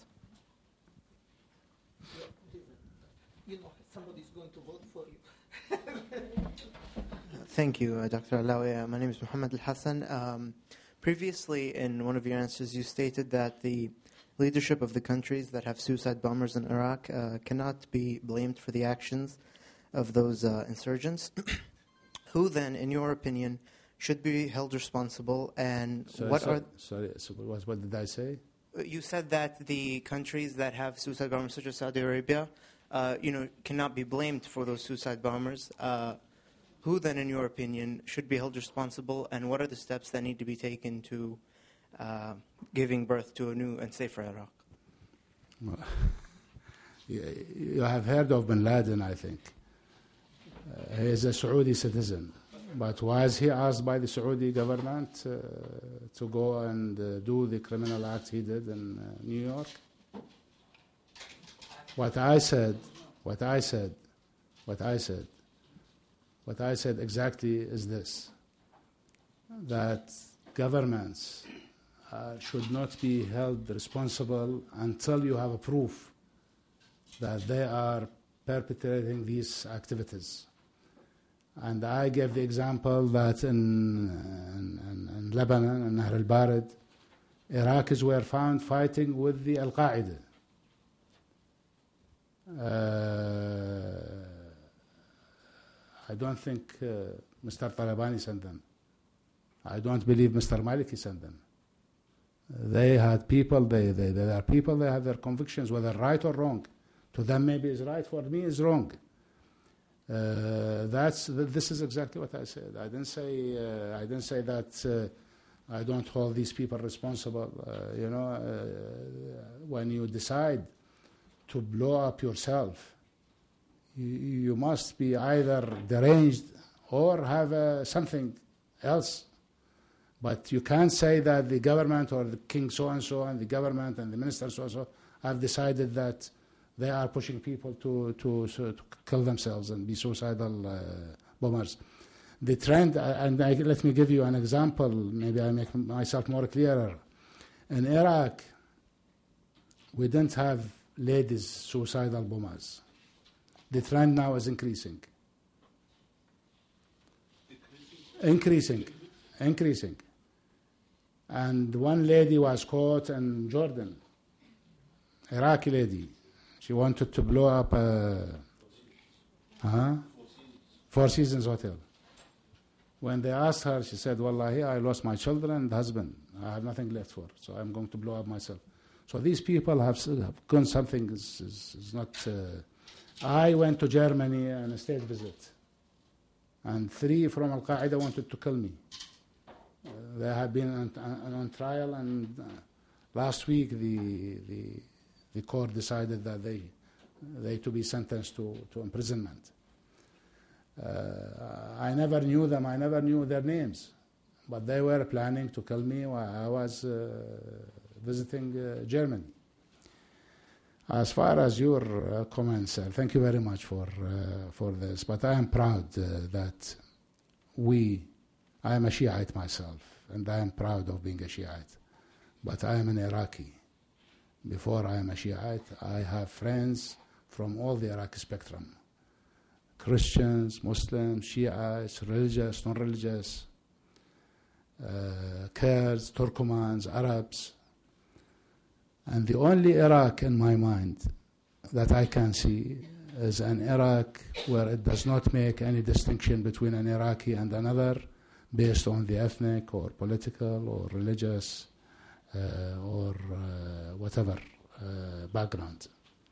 you know, somebody's going to vote for you. Thank you, uh, Doctor Alawi. Uh, my name is Muhammad Al-Hassan. Um, previously, in one of your answers, you stated that the leadership of the countries that have suicide bombers in Iraq uh, cannot be blamed for the actions of those uh, insurgents. Who then, in your opinion, should be held responsible, and sorry, what sorry, are... Sorry, so what, what did I say? You said that the countries that have suicide bombers, such as Saudi Arabia, uh, you know, cannot be blamed for those suicide bombers. Uh, who then, in your opinion, should be held responsible, and what are the steps that need to be taken to uh, giving birth to a new and safer Iraq? Well, you have heard of Bin Laden, I think. Uh, he is a Saudi citizen. But was he asked by the Saudi government uh, to go and uh, do the criminal acts he did in uh, New York? What I said, what I said, what I said, what I said exactly is this, that governments uh, should not be held responsible until you have a proof that they are perpetrating these activities. And I gave the example that in, in, in Lebanon, in Nahr al-Barid, Iraqis were found fighting with the Al-Qaeda. Uh, I don't think uh, Mister Talabani sent them. I don't believe Mister Maliki sent them. They had people, they, they, they are people, they have their convictions, whether right or wrong. To them maybe is right, for me is wrong. Uh, that's th- this is exactly what I said. I didn't say uh, I didn't say that uh, I don't hold these people responsible. Uh, you know, uh, when you decide to blow up yourself, you, you must be either deranged or have uh, something else. But you can't say that the government or the king so-and-so and the government and the minister so-and-so have decided that they are pushing people to, to, to kill themselves and be suicidal uh, bombers. The trend, and I, let me give you an example, maybe I make myself more clearer. In Iraq, we didn't have ladies suicidal bombers. The trend now is increasing. Increasing, increasing. And one lady was caught in Jordan, Iraqi lady. She wanted to blow up a uh, Four Seasons Hotel. When they asked her, she said, Wallahi, I lost my children and husband. I have nothing left for, so I'm going to blow up myself. So these people have, have done something is, is, is not... Uh, I went to Germany on a state visit, and three from Al-Qaeda wanted to kill me. Uh, they have been on, on, on trial, and uh, last week the, the the court decided that they they to be sentenced to, to imprisonment. Uh, I never knew them, I never knew their names, but they were planning to kill me while I was uh, visiting uh, Germany. As far as your uh, comments, uh, thank you very much for uh, for this, but I am proud uh, that we, I am a Shiite myself, and I am proud of being a Shiite, but I am an Iraqi. Before I am a Shiite, I have friends from all the Iraqi spectrum. Christians, Muslims, Shiites, religious, non-religious, uh, Kurds, Turkomans, Arabs. And the only Iraq in my mind that I can see is an Iraq where it does not make any distinction between an Iraqi and another based on the ethnic or political or religious uh, or uh, whatever uh, background.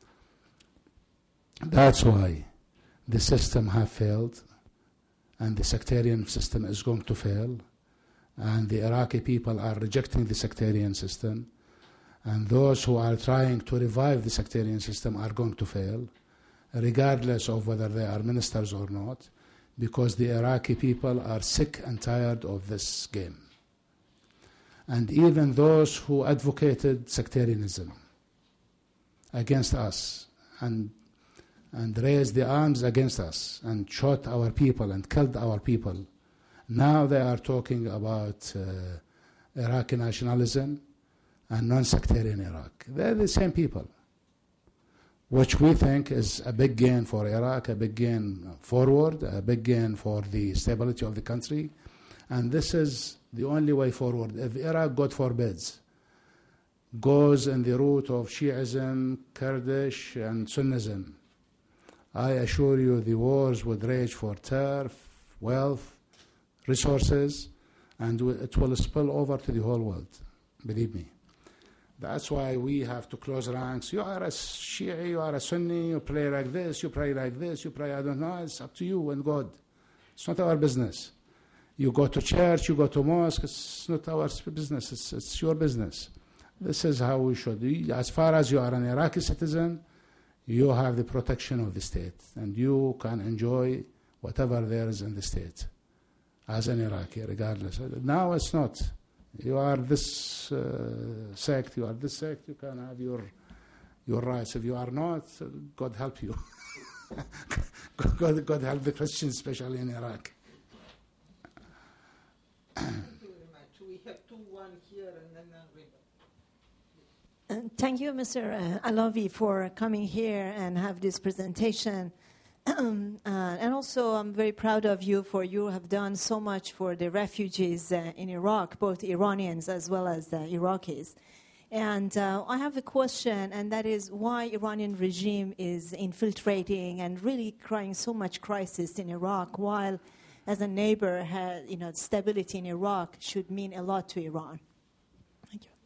That's why the system have failed, and the sectarian system is going to fail, and the Iraqi people are rejecting the sectarian system, and those who are trying to revive the sectarian system are going to fail, regardless of whether they are ministers or not, because the Iraqi people are sick and tired of this game. And even those who advocated sectarianism against us and and raised the arms against us and shot our people and killed our people, now they are talking about uh, Iraqi nationalism and non-sectarian Iraq. They're the same people, which we think is a big gain for Iraq, a big gain forward, a big gain for the stability of the country. And this is the only way forward. If Iraq, God forbids, goes in the route of Shiism, Kurdish, and Sunnism, I assure you the wars would rage for turf, wealth, resources, and it will spill over to the whole world, believe me. That's why we have to close ranks. You are a Shia, you are a Sunni, you pray like this, you pray like this, you pray, I don't know, it's up to you and God. It's not our business. You go to church, you go to mosque, it's not our business, it's, it's your business. This is how we should be. As far as you are an Iraqi citizen, you have the protection of the state, and you can enjoy whatever there is in the state as an Iraqi, regardless. Now it's not. You are this uh, sect, you are this sect, you can have your your rights. If you are not, God help you. God, God help the Christians, especially in Iraq. Thank you very much. We have two, one here, and then I'll read. Uh, thank you, Mister Uh, Alawi, for coming here and have this presentation. Um, uh, and also, I'm very proud of you for you have done so much for the refugees uh, in Iraq, both Iranians as well as the Iraqis. And uh, I have a question, and that is why Iranian regime is infiltrating and really crying so much crisis in Iraq, while as a neighbor, ha- you know, stability in Iraq should mean a lot to Iran. Thank you.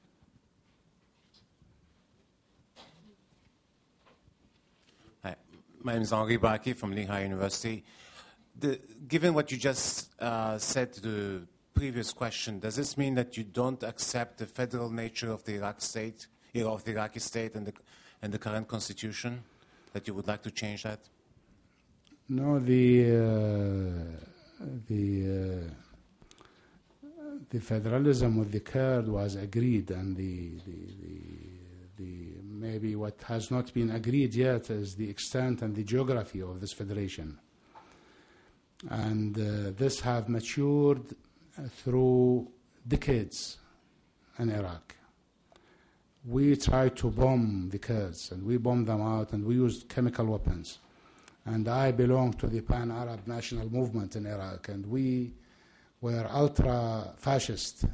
Hi, my name is Henri Baki from Lehigh University. The, given what you just uh, said to the previous question, does this mean that you don't accept the federal nature of the Iraq state, of the Iraqi state, and the and the current constitution? That you would like to change that? No, the uh, the uh, the federalism with the Kurd was agreed, and the the, the the maybe what has not been agreed yet is the extent and the geography of this federation. And uh, this have matured through decades in Iraq. We tried to bomb the Kurds, and we bombed them out, and we used chemical weapons. And I belong to the Pan-Arab National Movement in Iraq, and we were ultra-fascist.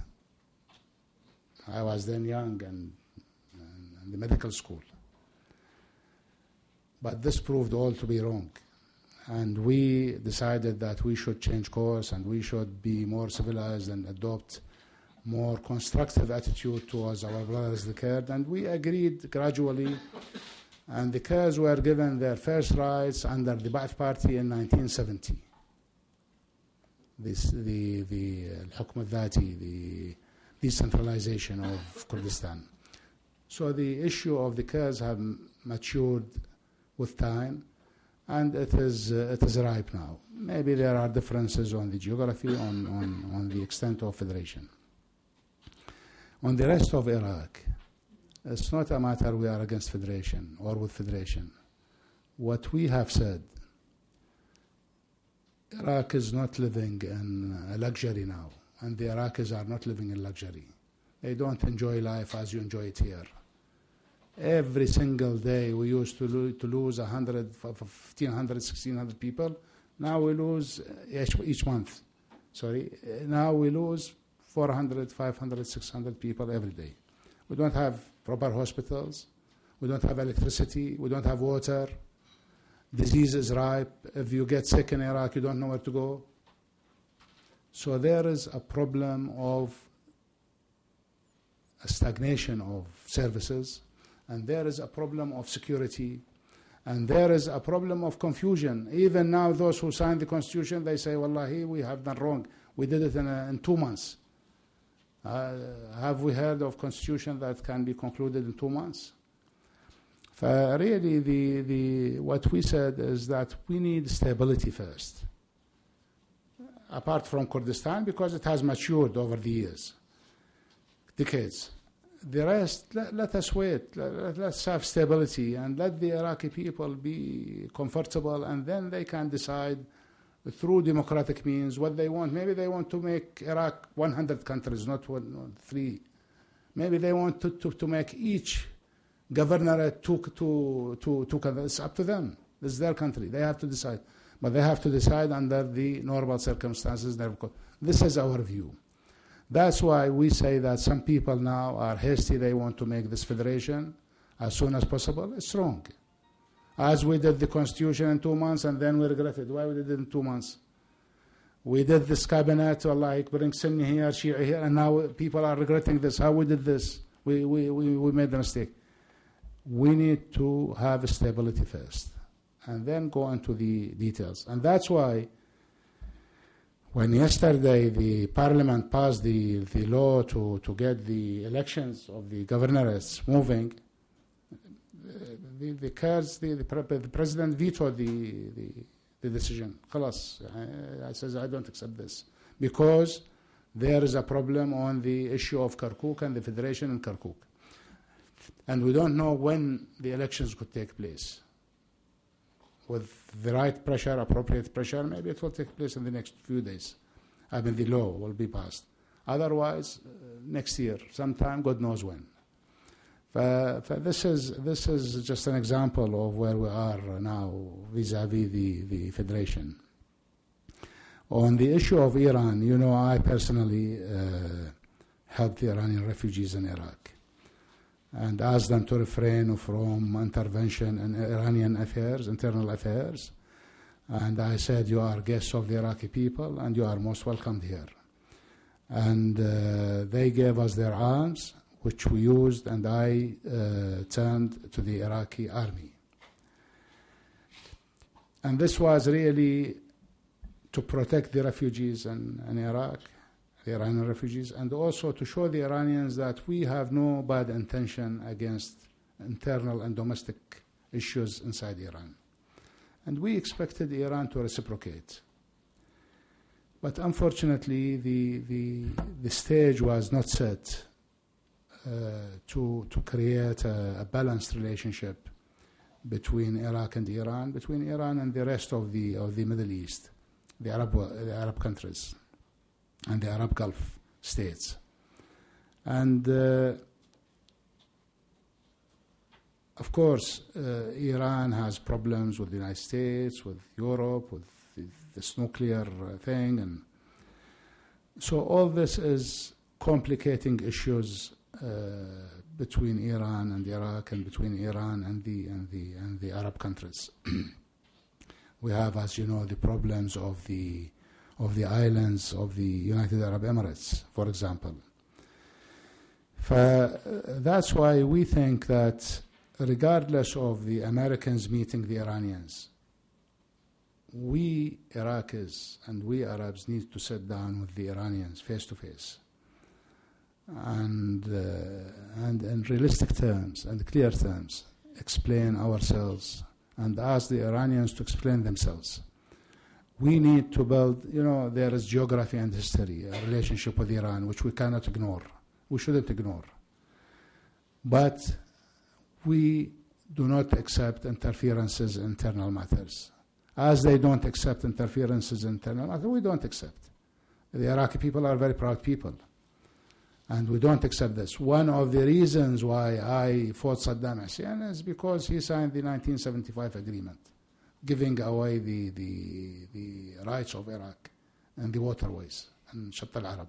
I was then young and, and in the medical school. But this proved all to be wrong. And we decided that we should change course, and we should be more civilized and adopt more constructive attitude towards our brothers the Kurds. And we agreed gradually, and the Kurds were given their first rights under the Ba'ath Party in nineteen seventy. This, the the Al-Hukm al-Dhati, the decentralization of Kurdistan. So the issue of the Kurds have matured with time, and it is uh, it is ripe now. Maybe there are differences on the geography, on, on, on the extent of federation. On the rest of Iraq, it's not a matter we are against federation or with federation. What we have said, Iraq is not living in a luxury now, and the Iraqis are not living in luxury. They don't enjoy life as you enjoy it here. Every single day we used to, lo- to lose one hundred, fifteen hundred, sixteen hundred people. Now we lose each, each month. Sorry. Now we lose four hundred, five hundred, six hundred people every day. We don't have proper hospitals. We don't have electricity. We don't have water. Disease is ripe. If you get sick in Iraq, you don't know where to go. So there is a problem of a stagnation of services, and there is a problem of security, and there is a problem of confusion. Even now, those who signed the constitution, they say, Wallahi, we have done wrong. We did it in, a, in two months. Uh, have we heard of constitution that can be concluded in two months? Uh, really, the, the, what we said is that we need stability first, apart from Kurdistan, because it has matured over the years, decades. The rest, let, let us wait. Let, let's have stability and let the Iraqi people be comfortable, and then they can decide through democratic means what they want. Maybe they want to make Iraq one hundred countries, not one, not three. Maybe they want to, to, to make each governorate two, two, two, two countries. It's up to them. This is their country. They have to decide. But they have to decide under the normal circumstances. This is our view. That's why we say that some people now are hasty. They want to make this federation as soon as possible. It's wrong. As we did the constitution in two months, and then we regretted why we did it in two months. We did this cabinet, like bring Sunni here, Shia here, and now people are regretting this. How we did this? We, we, we, we made the mistake. We need to have stability first, and then go into the details. And that's why when yesterday the parliament passed the, the law to, to get the elections of the governorates moving, the, the Kurds, the, the, pre- the president vetoed the, the, the decision. Khalas, I, I says I don't accept this, because there is a problem on the issue of Kirkuk and the federation in Kirkuk. And we don't know when the elections could take place. With the right pressure, appropriate pressure, maybe it will take place in the next few days. I mean, the law will be passed. Otherwise, uh, next year, sometime, God knows when. Uh, this is this is just an example of where we are now vis-a-vis the, the federation. On the issue of Iran, you know, I personally uh, helped the Iranian refugees in Iraq and asked them to refrain from intervention in Iranian affairs, internal affairs. And I said, you are guests of the Iraqi people, and you are most welcomed here. And uh, they gave us their arms, which we used, and I uh, turned to the Iraqi army. And this was really to protect the refugees in, in Iraq, the Iranian refugees, and also to show the Iranians that we have no bad intention against internal and domestic issues inside Iran. And we expected Iran to reciprocate. But unfortunately, the, the, the stage was not set uh, to, to create a, a balanced relationship between Iraq and Iran, between Iran and the rest of the, of the Middle East, the Arab, the Arab countries, and the Arab Gulf states. And uh, of course, uh, Iran has problems with the United States, with Europe, with the, this nuclear uh, thing. And so all this is complicating issues uh, between Iran and Iraq and between Iran and the, and the, and the Arab countries. We have, as you know, the problems of the of the islands of the United Arab Emirates, for example. Uh, that's why we think that regardless of the Americans meeting the Iranians, we Iraqis and we Arabs need to sit down with the Iranians face to face and uh, and in realistic terms and clear terms explain ourselves and ask the Iranians to explain themselves. We need to build, you know, there is geography and history, a relationship with Iran, which we cannot ignore. We shouldn't ignore. But we do not accept interferences in internal matters. As they don't accept interferences in internal matters, we don't accept. The Iraqi people are very proud people. And we don't accept this. One of the reasons why I fought Saddam Hussein is because he signed the nineteen seventy-five agreement, giving away the, the, the rights of Iraq and the waterways and Shatt al-Arab.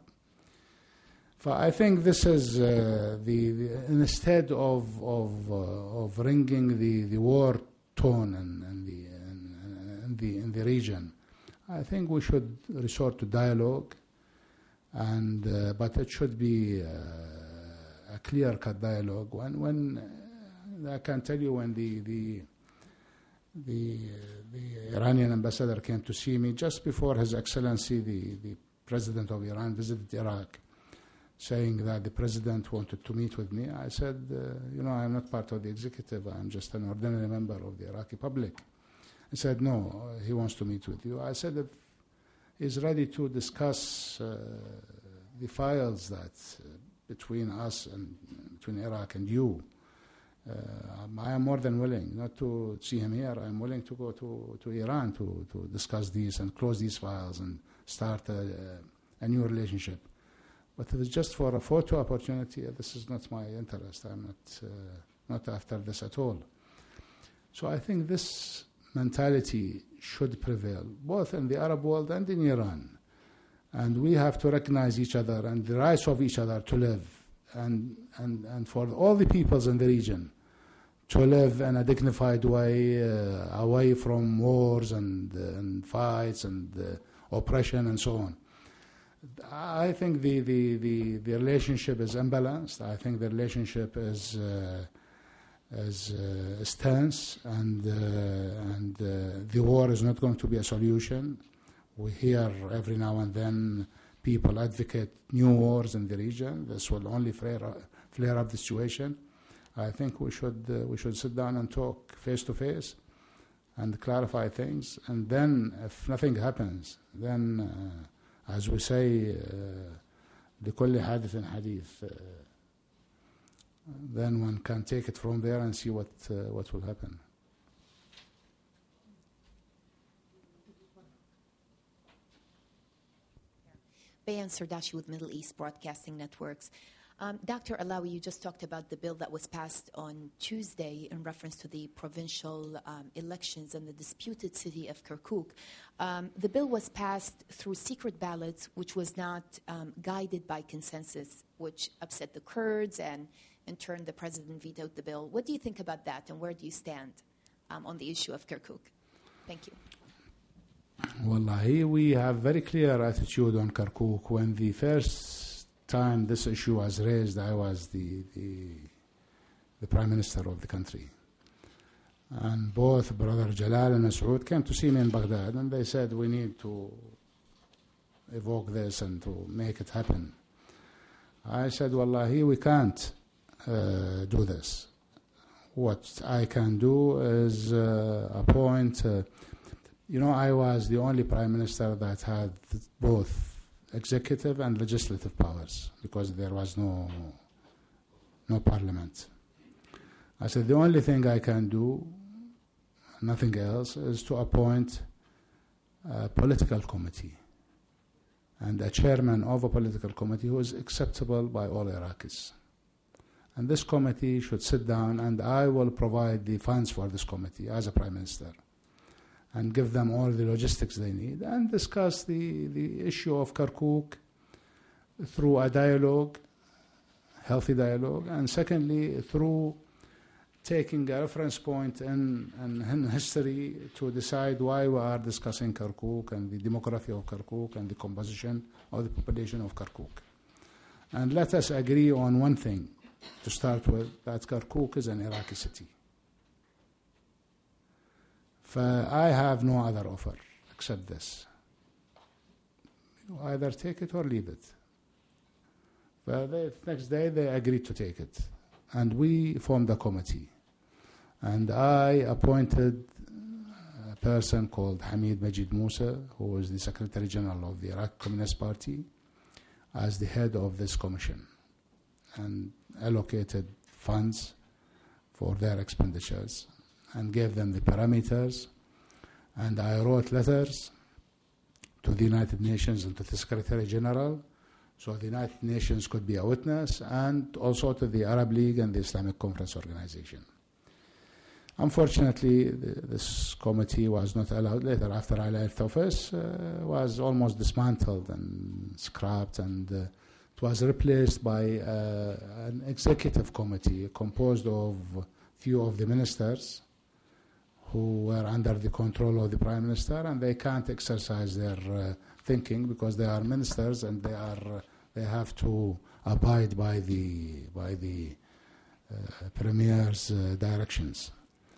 So I think this is uh, the, the instead of of uh, of ringing the, the war tone in, in the in, in the in the region, I think we should resort to dialogue, and uh, but it should be uh, a clear-cut dialogue. When when uh, I can tell you when the the the, uh, the Iranian ambassador came to see me just before His Excellency the the President of Iran visited Iraq, saying that the president wanted to meet with me, I said, uh, you know, I'm not part of the executive, I'm just an ordinary member of the Iraqi public. He said, no, he wants to meet with you. I said, if he's ready to discuss uh, the files that uh, between us and between Iraq and you, uh, I am more than willing not to see him here. I'm willing to go to, to Iran to, to discuss these and close these files and start a, a new relationship. But if it's just for a photo opportunity, this is not my interest. I'm not, uh, not after this at all. So I think this mentality should prevail, both in the Arab world and in Iran. And we have to recognize each other and the rights of each other to live, and, and, and for all the peoples in the region to live in a dignified way, uh, away from wars and, uh, and fights and uh, oppression and so on. I think the, the, the, the relationship is imbalanced. I think the relationship is uh, is, uh, is tense, and uh, and uh, the war is not going to be a solution. We hear every now and then people advocate new wars in the region. This will only flare up, flare up the situation. I think we should uh, we should sit down and talk face to face and clarify things. And then, if nothing happens, then. Uh, As we say, لكل حادث حديث. Then one can take it from there and see what uh, what will happen. Bayan Sardashi with Middle East Broadcasting Networks. Um, Doctor Alawi, you just talked about the bill that was passed on Tuesday in reference to the provincial um, elections in the disputed city of Kirkuk. Um, the bill was passed through secret ballots, which was not um, guided by consensus, which upset the Kurds, and in turn the president vetoed the bill. What do you think about that, and where do you stand um, on the issue of Kirkuk? Thank you. Wallahi, we have very clear attitude on Kirkuk. When the first time this issue was raised, I was the, the the prime minister of the country, and both Brother Jalal and Masoud came to see me in Baghdad, and they said we need to evoke this and to make it happen. I said, Wallahi, we can't uh, do this. What I can do is uh, appoint, uh, you know, I was the only prime minister that had both executive and legislative powers because there was no, no parliament. I said, the only thing I can do, nothing else, is to appoint a political committee and a chairman of a political committee who is acceptable by all Iraqis. And this committee should sit down, and I will provide the funds for this committee as a prime minister and give them all the logistics they need and discuss the, the issue of Kirkuk through a dialogue, healthy dialogue, and secondly, through taking a reference point in, in, in history to decide why we are discussing Kirkuk and the demography of Kirkuk and the composition of the population of Kirkuk. And let us agree on one thing to start with, that Kirkuk is an Iraqi city. I have no other offer except this. You know, either take it or leave it. The next day they agreed to take it. And we formed a committee. And I appointed a person called Hamid Majid Musa, who is the Secretary General of the Iraq Communist Party, as the head of this commission, and allocated funds for their expenditures and gave them the parameters. And I wrote letters to the United Nations and to the Secretary General so the United Nations could be a witness, and also to the Arab League and the Islamic Conference Organization. Unfortunately, the, this committee was not allowed. Later, after I left office, uh, was almost dismantled and scrapped, and uh, it was replaced by uh, an executive committee composed of few of the ministers who were under the control of the prime minister, and they can't exercise their uh, thinking because they are ministers and they are uh, they have to abide by the by the uh, premier's uh, directions.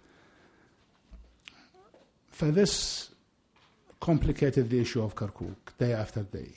For this complicated the issue of Kirkuk day after day,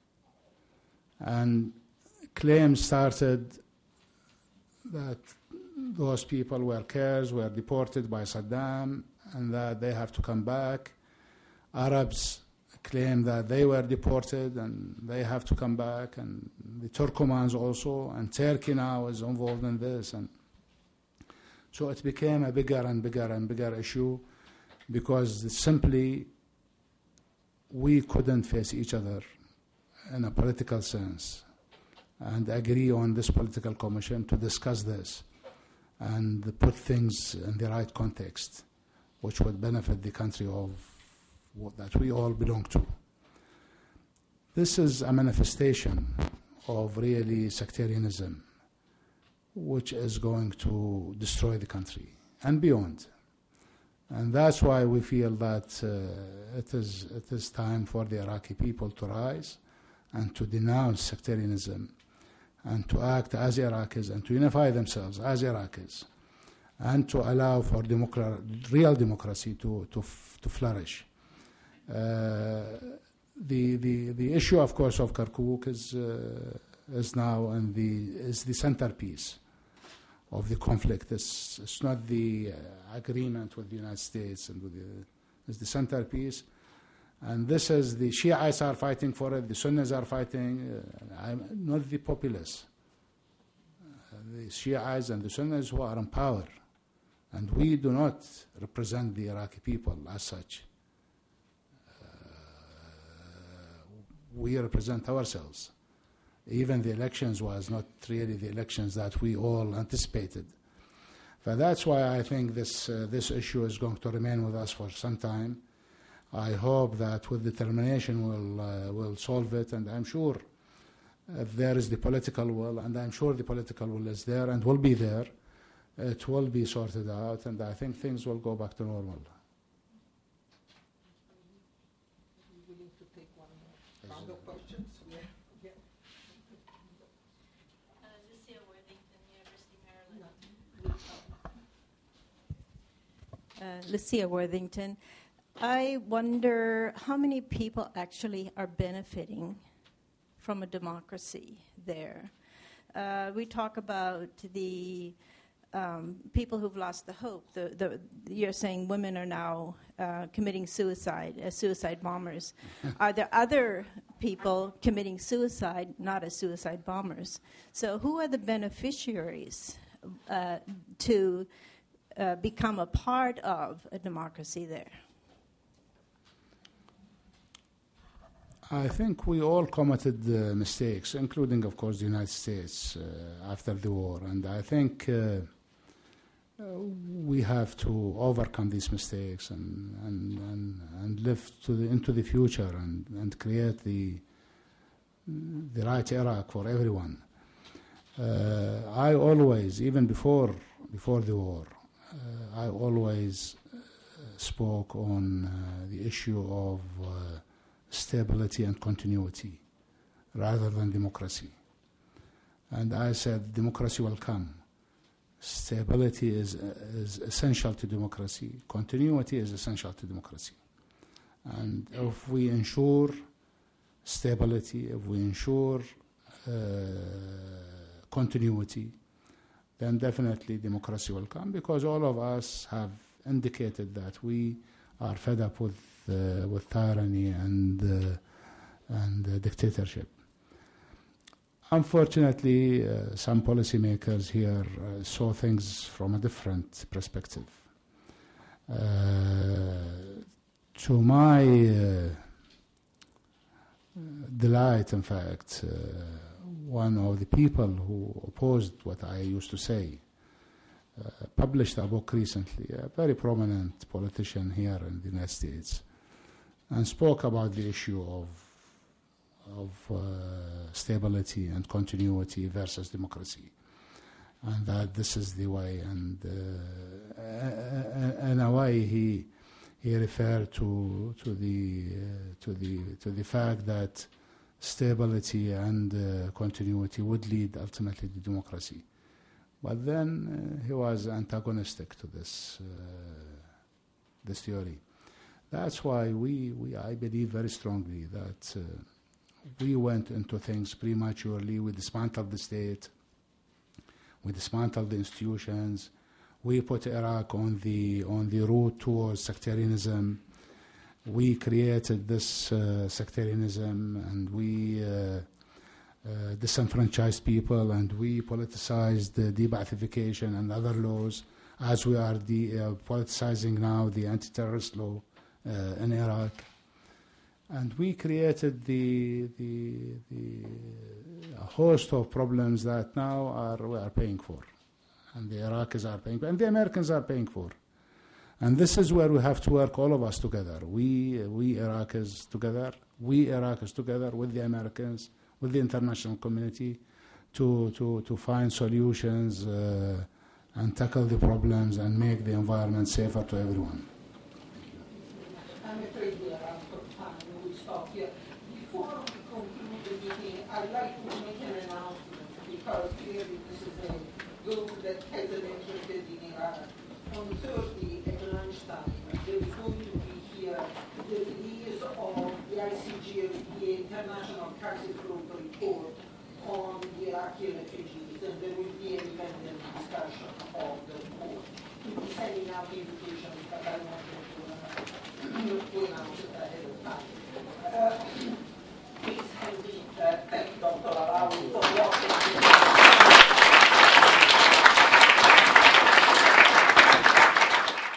and claims started that those people were Kurds, were deported by Saddam, and that they have to come back. Arabs claim that they were deported and they have to come back, and the Turkomans also, and Turkey now is involved in this. And so it became a bigger and bigger and bigger issue because simply we couldn't face each other in a political sense and agree on this political commission to discuss this and put things in the right context, which would benefit the country of what, that we all belong to. This is a manifestation of really sectarianism, which is going to destroy the country and beyond. And that's why we feel that uh, it is it is time for the Iraqi people to rise and to denounce sectarianism and to act as Iraqis and to unify themselves as Iraqis and to allow for democra- real democracy to, to, f- to flourish. Uh, the, the, the issue, of course, of Kirkuk is, uh, is now and the, is the centerpiece of the conflict. It's, it's not the uh, agreement with the United States, and with the, it's the centerpiece. And this is the Shiites are fighting for it, the Sunnis are fighting, uh, I'm not the populace. Uh, the Shiites and the Sunnis who are in power. And we do not represent the Iraqi people as such. Uh, we represent ourselves. Even the elections was not really the elections that we all anticipated. But that's why I think this, uh, this issue is going to remain with us for some time. I hope that with determination we'll, uh, we'll solve it, and I'm sure if there is the political will, and I'm sure the political will is there and will be there, it will be sorted out, and I think things will go back to normal. Willing to take one more round of questions? Yeah. Yeah. Uh, Lucia Worthington, University of Maryland. Uh, Lucia Worthington. I wonder how many people actually are benefiting from a democracy there. Uh, we talk about the um, people who've lost the hope. The, the, you're saying women are now uh, committing suicide as suicide bombers. Are there other people committing suicide not as suicide bombers? So who are the beneficiaries uh, to uh, become a part of a democracy there? I think we all committed uh, mistakes, including, of course, the United States uh, after the war. And I think uh, uh, we have to overcome these mistakes and, and, and, and live to the, into the future and, and create the, the right Iraq for everyone. Uh, I always, even before, before the war, uh, I always uh, spoke on uh, the issue of uh, stability and continuity rather than democracy. And I said democracy will come. Stability is, uh, is essential to democracy. Continuity is essential to democracy. And if we ensure stability, if we ensure uh, continuity, then definitely democracy will come, because all of us have indicated that we are fed up with Uh, with tyranny and uh, and uh, dictatorship. Unfortunately, uh, some policymakers here uh, saw things from a different perspective. Uh, to my uh, delight, in fact, uh, one of the people who opposed what I used to say uh, published a book recently, a very prominent politician here in the United States, and spoke about the issue of of uh, stability and continuity versus democracy, and that this is the way. And uh, in a way, he he referred to to the uh, to the to the fact that stability and uh, continuity would lead ultimately to democracy. But then uh, he was antagonistic to this uh, this theory. That's why we, we, I believe very strongly that uh, we went into things prematurely. We dismantled the state. We dismantled the institutions. We put Iraq on the on the route towards sectarianism. We created this uh, sectarianism, and we uh, uh, disenfranchised people, and we politicized the de-Baathification and other laws, as we are de- uh, politicizing now the anti-terrorist law Uh, in Iraq, and we created the the, the a host of problems that now are we are paying for, and the Iraqis are paying for, and the Americans are paying for, and this is where we have to work, all of us together. We we Iraqis together, we Iraqis together with the Americans, with the international community, to to to find solutions uh, and tackle the problems and make the environment safer to everyone. I'm afraid we are out of time. We'll stop here. Before we conclude the meeting, I'd like to make an announcement, because clearly this is a group that has an interest in Iraq. On Thursday at lunchtime, there is going to be here the release of the I C G, the International Crisis Group report on the Iraqi refugees, and there will be an independent discussion of the report. We'll be sending out invitations, but I wanted to, uh, to announce it.